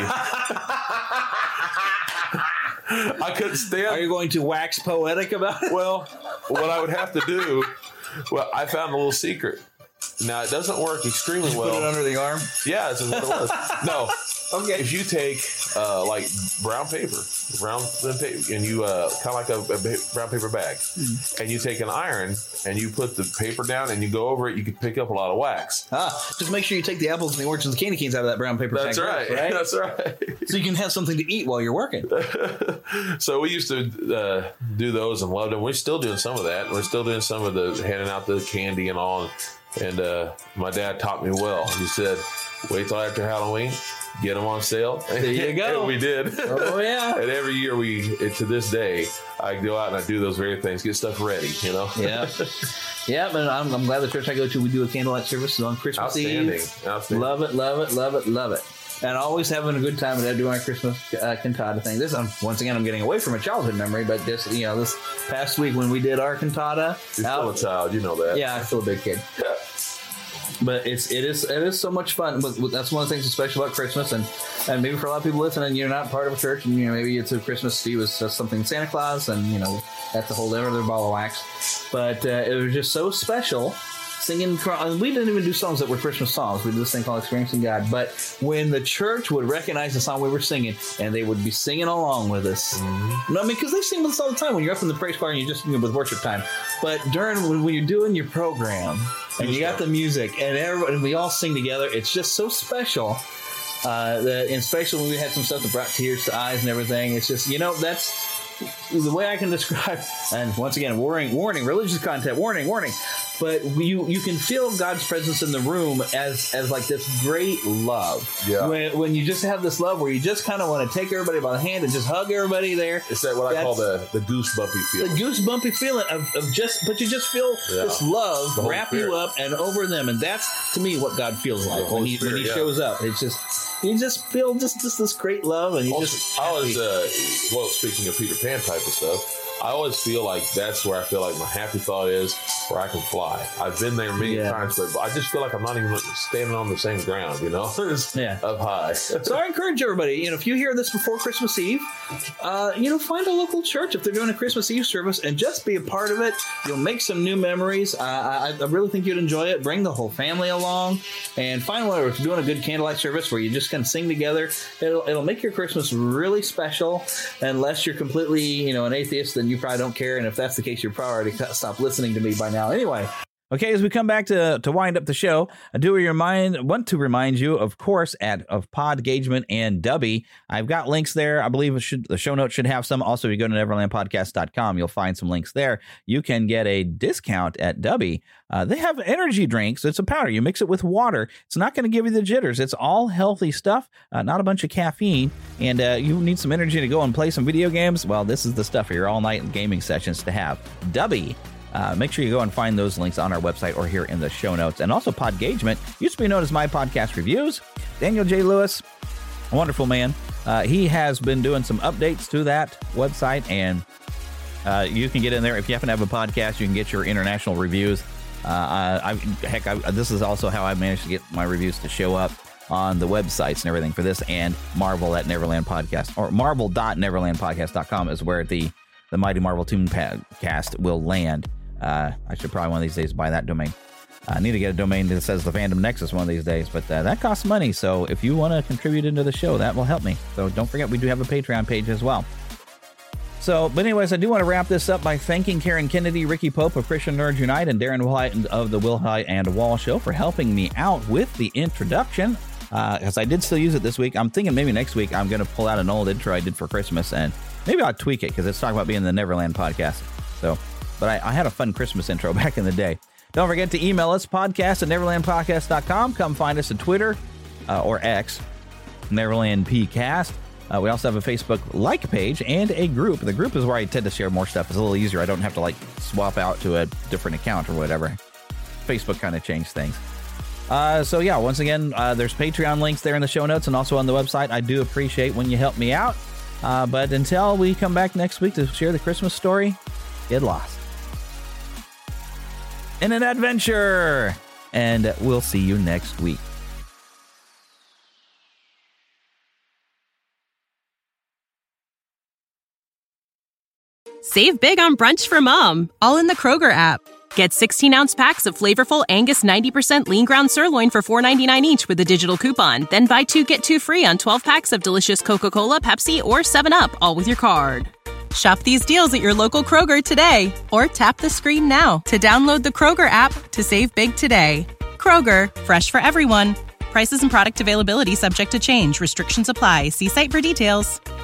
Speaker 13: I couldn't stand.
Speaker 6: Are you going to wax poetic about it?
Speaker 13: Well, what I would have to do, well, I found a little secret. Now, it doesn't work extremely well.
Speaker 6: Put it under the arm?
Speaker 13: Yeah, that's what it was. No.
Speaker 6: Okay.
Speaker 13: If you take uh, like brown paper, brown paper, and you uh, kind of like a, a brown paper bag,
Speaker 6: Mm.
Speaker 13: and you take an iron and you put the paper down and you go over it, you can pick up a lot of wax.
Speaker 6: Ah, just make sure you take the apples and the oranges and the candy canes out of that brown paper
Speaker 13: That's
Speaker 6: bag.
Speaker 13: right.
Speaker 6: right.
Speaker 13: That's right.
Speaker 6: So you can have something to eat while you're working.
Speaker 13: So we used to uh, do those and loved them. We're still doing some of that. We're still doing some of the handing out the candy and all. And uh, my dad taught me well. He said, "Wait till after Halloween. Get them on sale."
Speaker 6: There you go.
Speaker 13: And we did.
Speaker 6: Oh, yeah.
Speaker 13: And every year we, to this day, I go out and I do those very things, get stuff ready, you know?
Speaker 6: Yeah. Yeah, but I'm, I'm glad the church I go to, we do a candlelight service on Christmas
Speaker 13: Outstanding.
Speaker 6: Eve.
Speaker 13: Outstanding.
Speaker 6: Love it, love it, love it, love it. And always having a good time at doing our Christmas uh, cantata thing. This, um, once again, I'm getting away from a childhood memory, but just, you know, this past week when we did our cantata.
Speaker 13: You're still
Speaker 6: out,
Speaker 13: a child, you know that.
Speaker 6: Yeah, I'm still a big kid. But it's it is it is so much fun. But that's one of the things that's special about Christmas, and, and maybe for a lot of people listening, you're not part of a church, and you know maybe it's a Christmas Eve was just something Santa Claus, and you know that's a whole other ball of wax. But uh, it was just so special singing. We didn't even do songs that were Christmas songs. We did this thing called Experiencing God. But when the church would recognize the song we were singing, and they would be singing along with us, mm-hmm. no, I mean because they sing with us all the time. When you're up in the praise choir and you just you know, with worship time, but during when, when you're doing your program. And you got the music, and everybody, and we all sing together. It's just so special. Uh, that, and especially when we had some stuff that brought tears to eyes and everything. It's just, you know, that's the way I can describe, and once again, warning, warning, religious content, warning, warning. But you you can feel God's presence in the room as as like this great love.
Speaker 13: Yeah.
Speaker 6: When, when you just have this love where you just kind of want to take everybody by the hand and just hug everybody there.
Speaker 13: It's that what I call the the goosebumpy feeling.
Speaker 6: The goosebumpy feeling of, of just, but you just feel
Speaker 13: Yeah.
Speaker 6: this love
Speaker 13: The Holy
Speaker 6: wrap
Speaker 13: Spirit.
Speaker 6: you up and over them, and that's to me what God feels
Speaker 13: The
Speaker 6: like
Speaker 13: Holy
Speaker 6: when he
Speaker 13: Spirit,
Speaker 6: when he
Speaker 13: yeah.
Speaker 6: shows up. It's just you just feel just just this great love, and you
Speaker 13: Also,
Speaker 6: just
Speaker 13: I was uh, well. Speaking of Peter Pan type of stuff, I always feel like that's where I feel like my happy thought is, where I can fly. I've been there many
Speaker 6: Yeah.
Speaker 13: times, but I just feel like I'm not even standing on the same ground, you know,
Speaker 6: yeah.
Speaker 13: up high.
Speaker 6: So I encourage everybody, you know, if you hear this before Christmas Eve, uh, you know, find a local church if they're doing a Christmas Eve service and just be a part of it. You'll make some new memories. Uh, I, I really think you'd enjoy it. Bring the whole family along, and find one if you're doing a good candlelight service where you just kind of sing together. It'll it'll make your Christmas really special. Unless you're completely, you know, an atheist, then you probably don't care. And if that's the case, you're probably already stopped listening to me by now. Anyway. Okay, as we come back to, to wind up the show, I do remind, want to remind you, of course, at of Podgagement and Dubby. I've got links there. I believe it should, the show notes should have some. Also, if you go to neverland podcast dot com, you'll find some links there. You can get a discount at Dubby. Uh, they have energy drinks. It's a powder. You mix it with water. It's not going to give you the jitters. It's all healthy stuff, uh, not a bunch of caffeine. And uh, you need some energy to go and play some video games. Well, this is the stuff for your all-night gaming sessions to have. Dubby. Uh, make sure you go and find those links on our website or here in the show notes. And also Podgagement, used to be known as My Podcast Reviews. Daniel J. Lewis, a wonderful man. Uh, he has been doing some updates to that website, and uh, you can get in there. If you happen to have a podcast, you can get your international reviews. Uh, I, I, heck, I, this is also how I managed to get my reviews to show up on the websites and everything for this, and Marvel at Neverland Podcast, or marvel dot neverland podcast dot com is where the, the Mighty Marvel Toon Cast will land. Uh, I should probably one of these days buy that domain. I need to get a domain that says the Fandom Nexus one of these days, but uh, that costs money. So if you want to contribute into the show, that will help me. So don't forget, we do have a Patreon page as well. So, but anyways, I do want to wrap this up by thanking Karen Kennedy, Ricky Pope of Christian Nerds Unite, and Darren Wilhite of the Wilhite and Wall Show for helping me out with the introduction. Because uh, I did still use it this week. I'm thinking maybe next week I'm going to pull out an old intro I did for Christmas, and maybe I'll tweak it because it's talking about being the Neverland podcast. So. But I, I had a fun Christmas intro back in the day. Don't forget to email us, podcast at neverland podcast dot com. Come find us on Twitter uh, or X, Neverland PCast. Uh, we also have a Facebook like page and a group. The group is where I tend to share more stuff. It's a little easier. I don't have to like swap out to a different account or whatever. Facebook kind of changed things. Uh, so yeah, once again, uh, there's Patreon links there in the show notes and also on the website. I do appreciate when you help me out. Uh, but until we come back next week to share the Christmas story, get lost in an adventure, and we'll see you next week.
Speaker 1: Save big on brunch for mom, all in the Kroger app. Get sixteen-ounce packs of flavorful Angus ninety percent lean ground sirloin for four ninety-nine each with a digital coupon. Then buy two, get two free on twelve packs of delicious Coca-Cola, Pepsi, or seven up, all with your card. Shop these deals at your local Kroger today, or tap the screen now to download the Kroger app to save big today. Kroger, fresh for everyone. Prices and product availability subject to change. Restrictions apply. See site for details.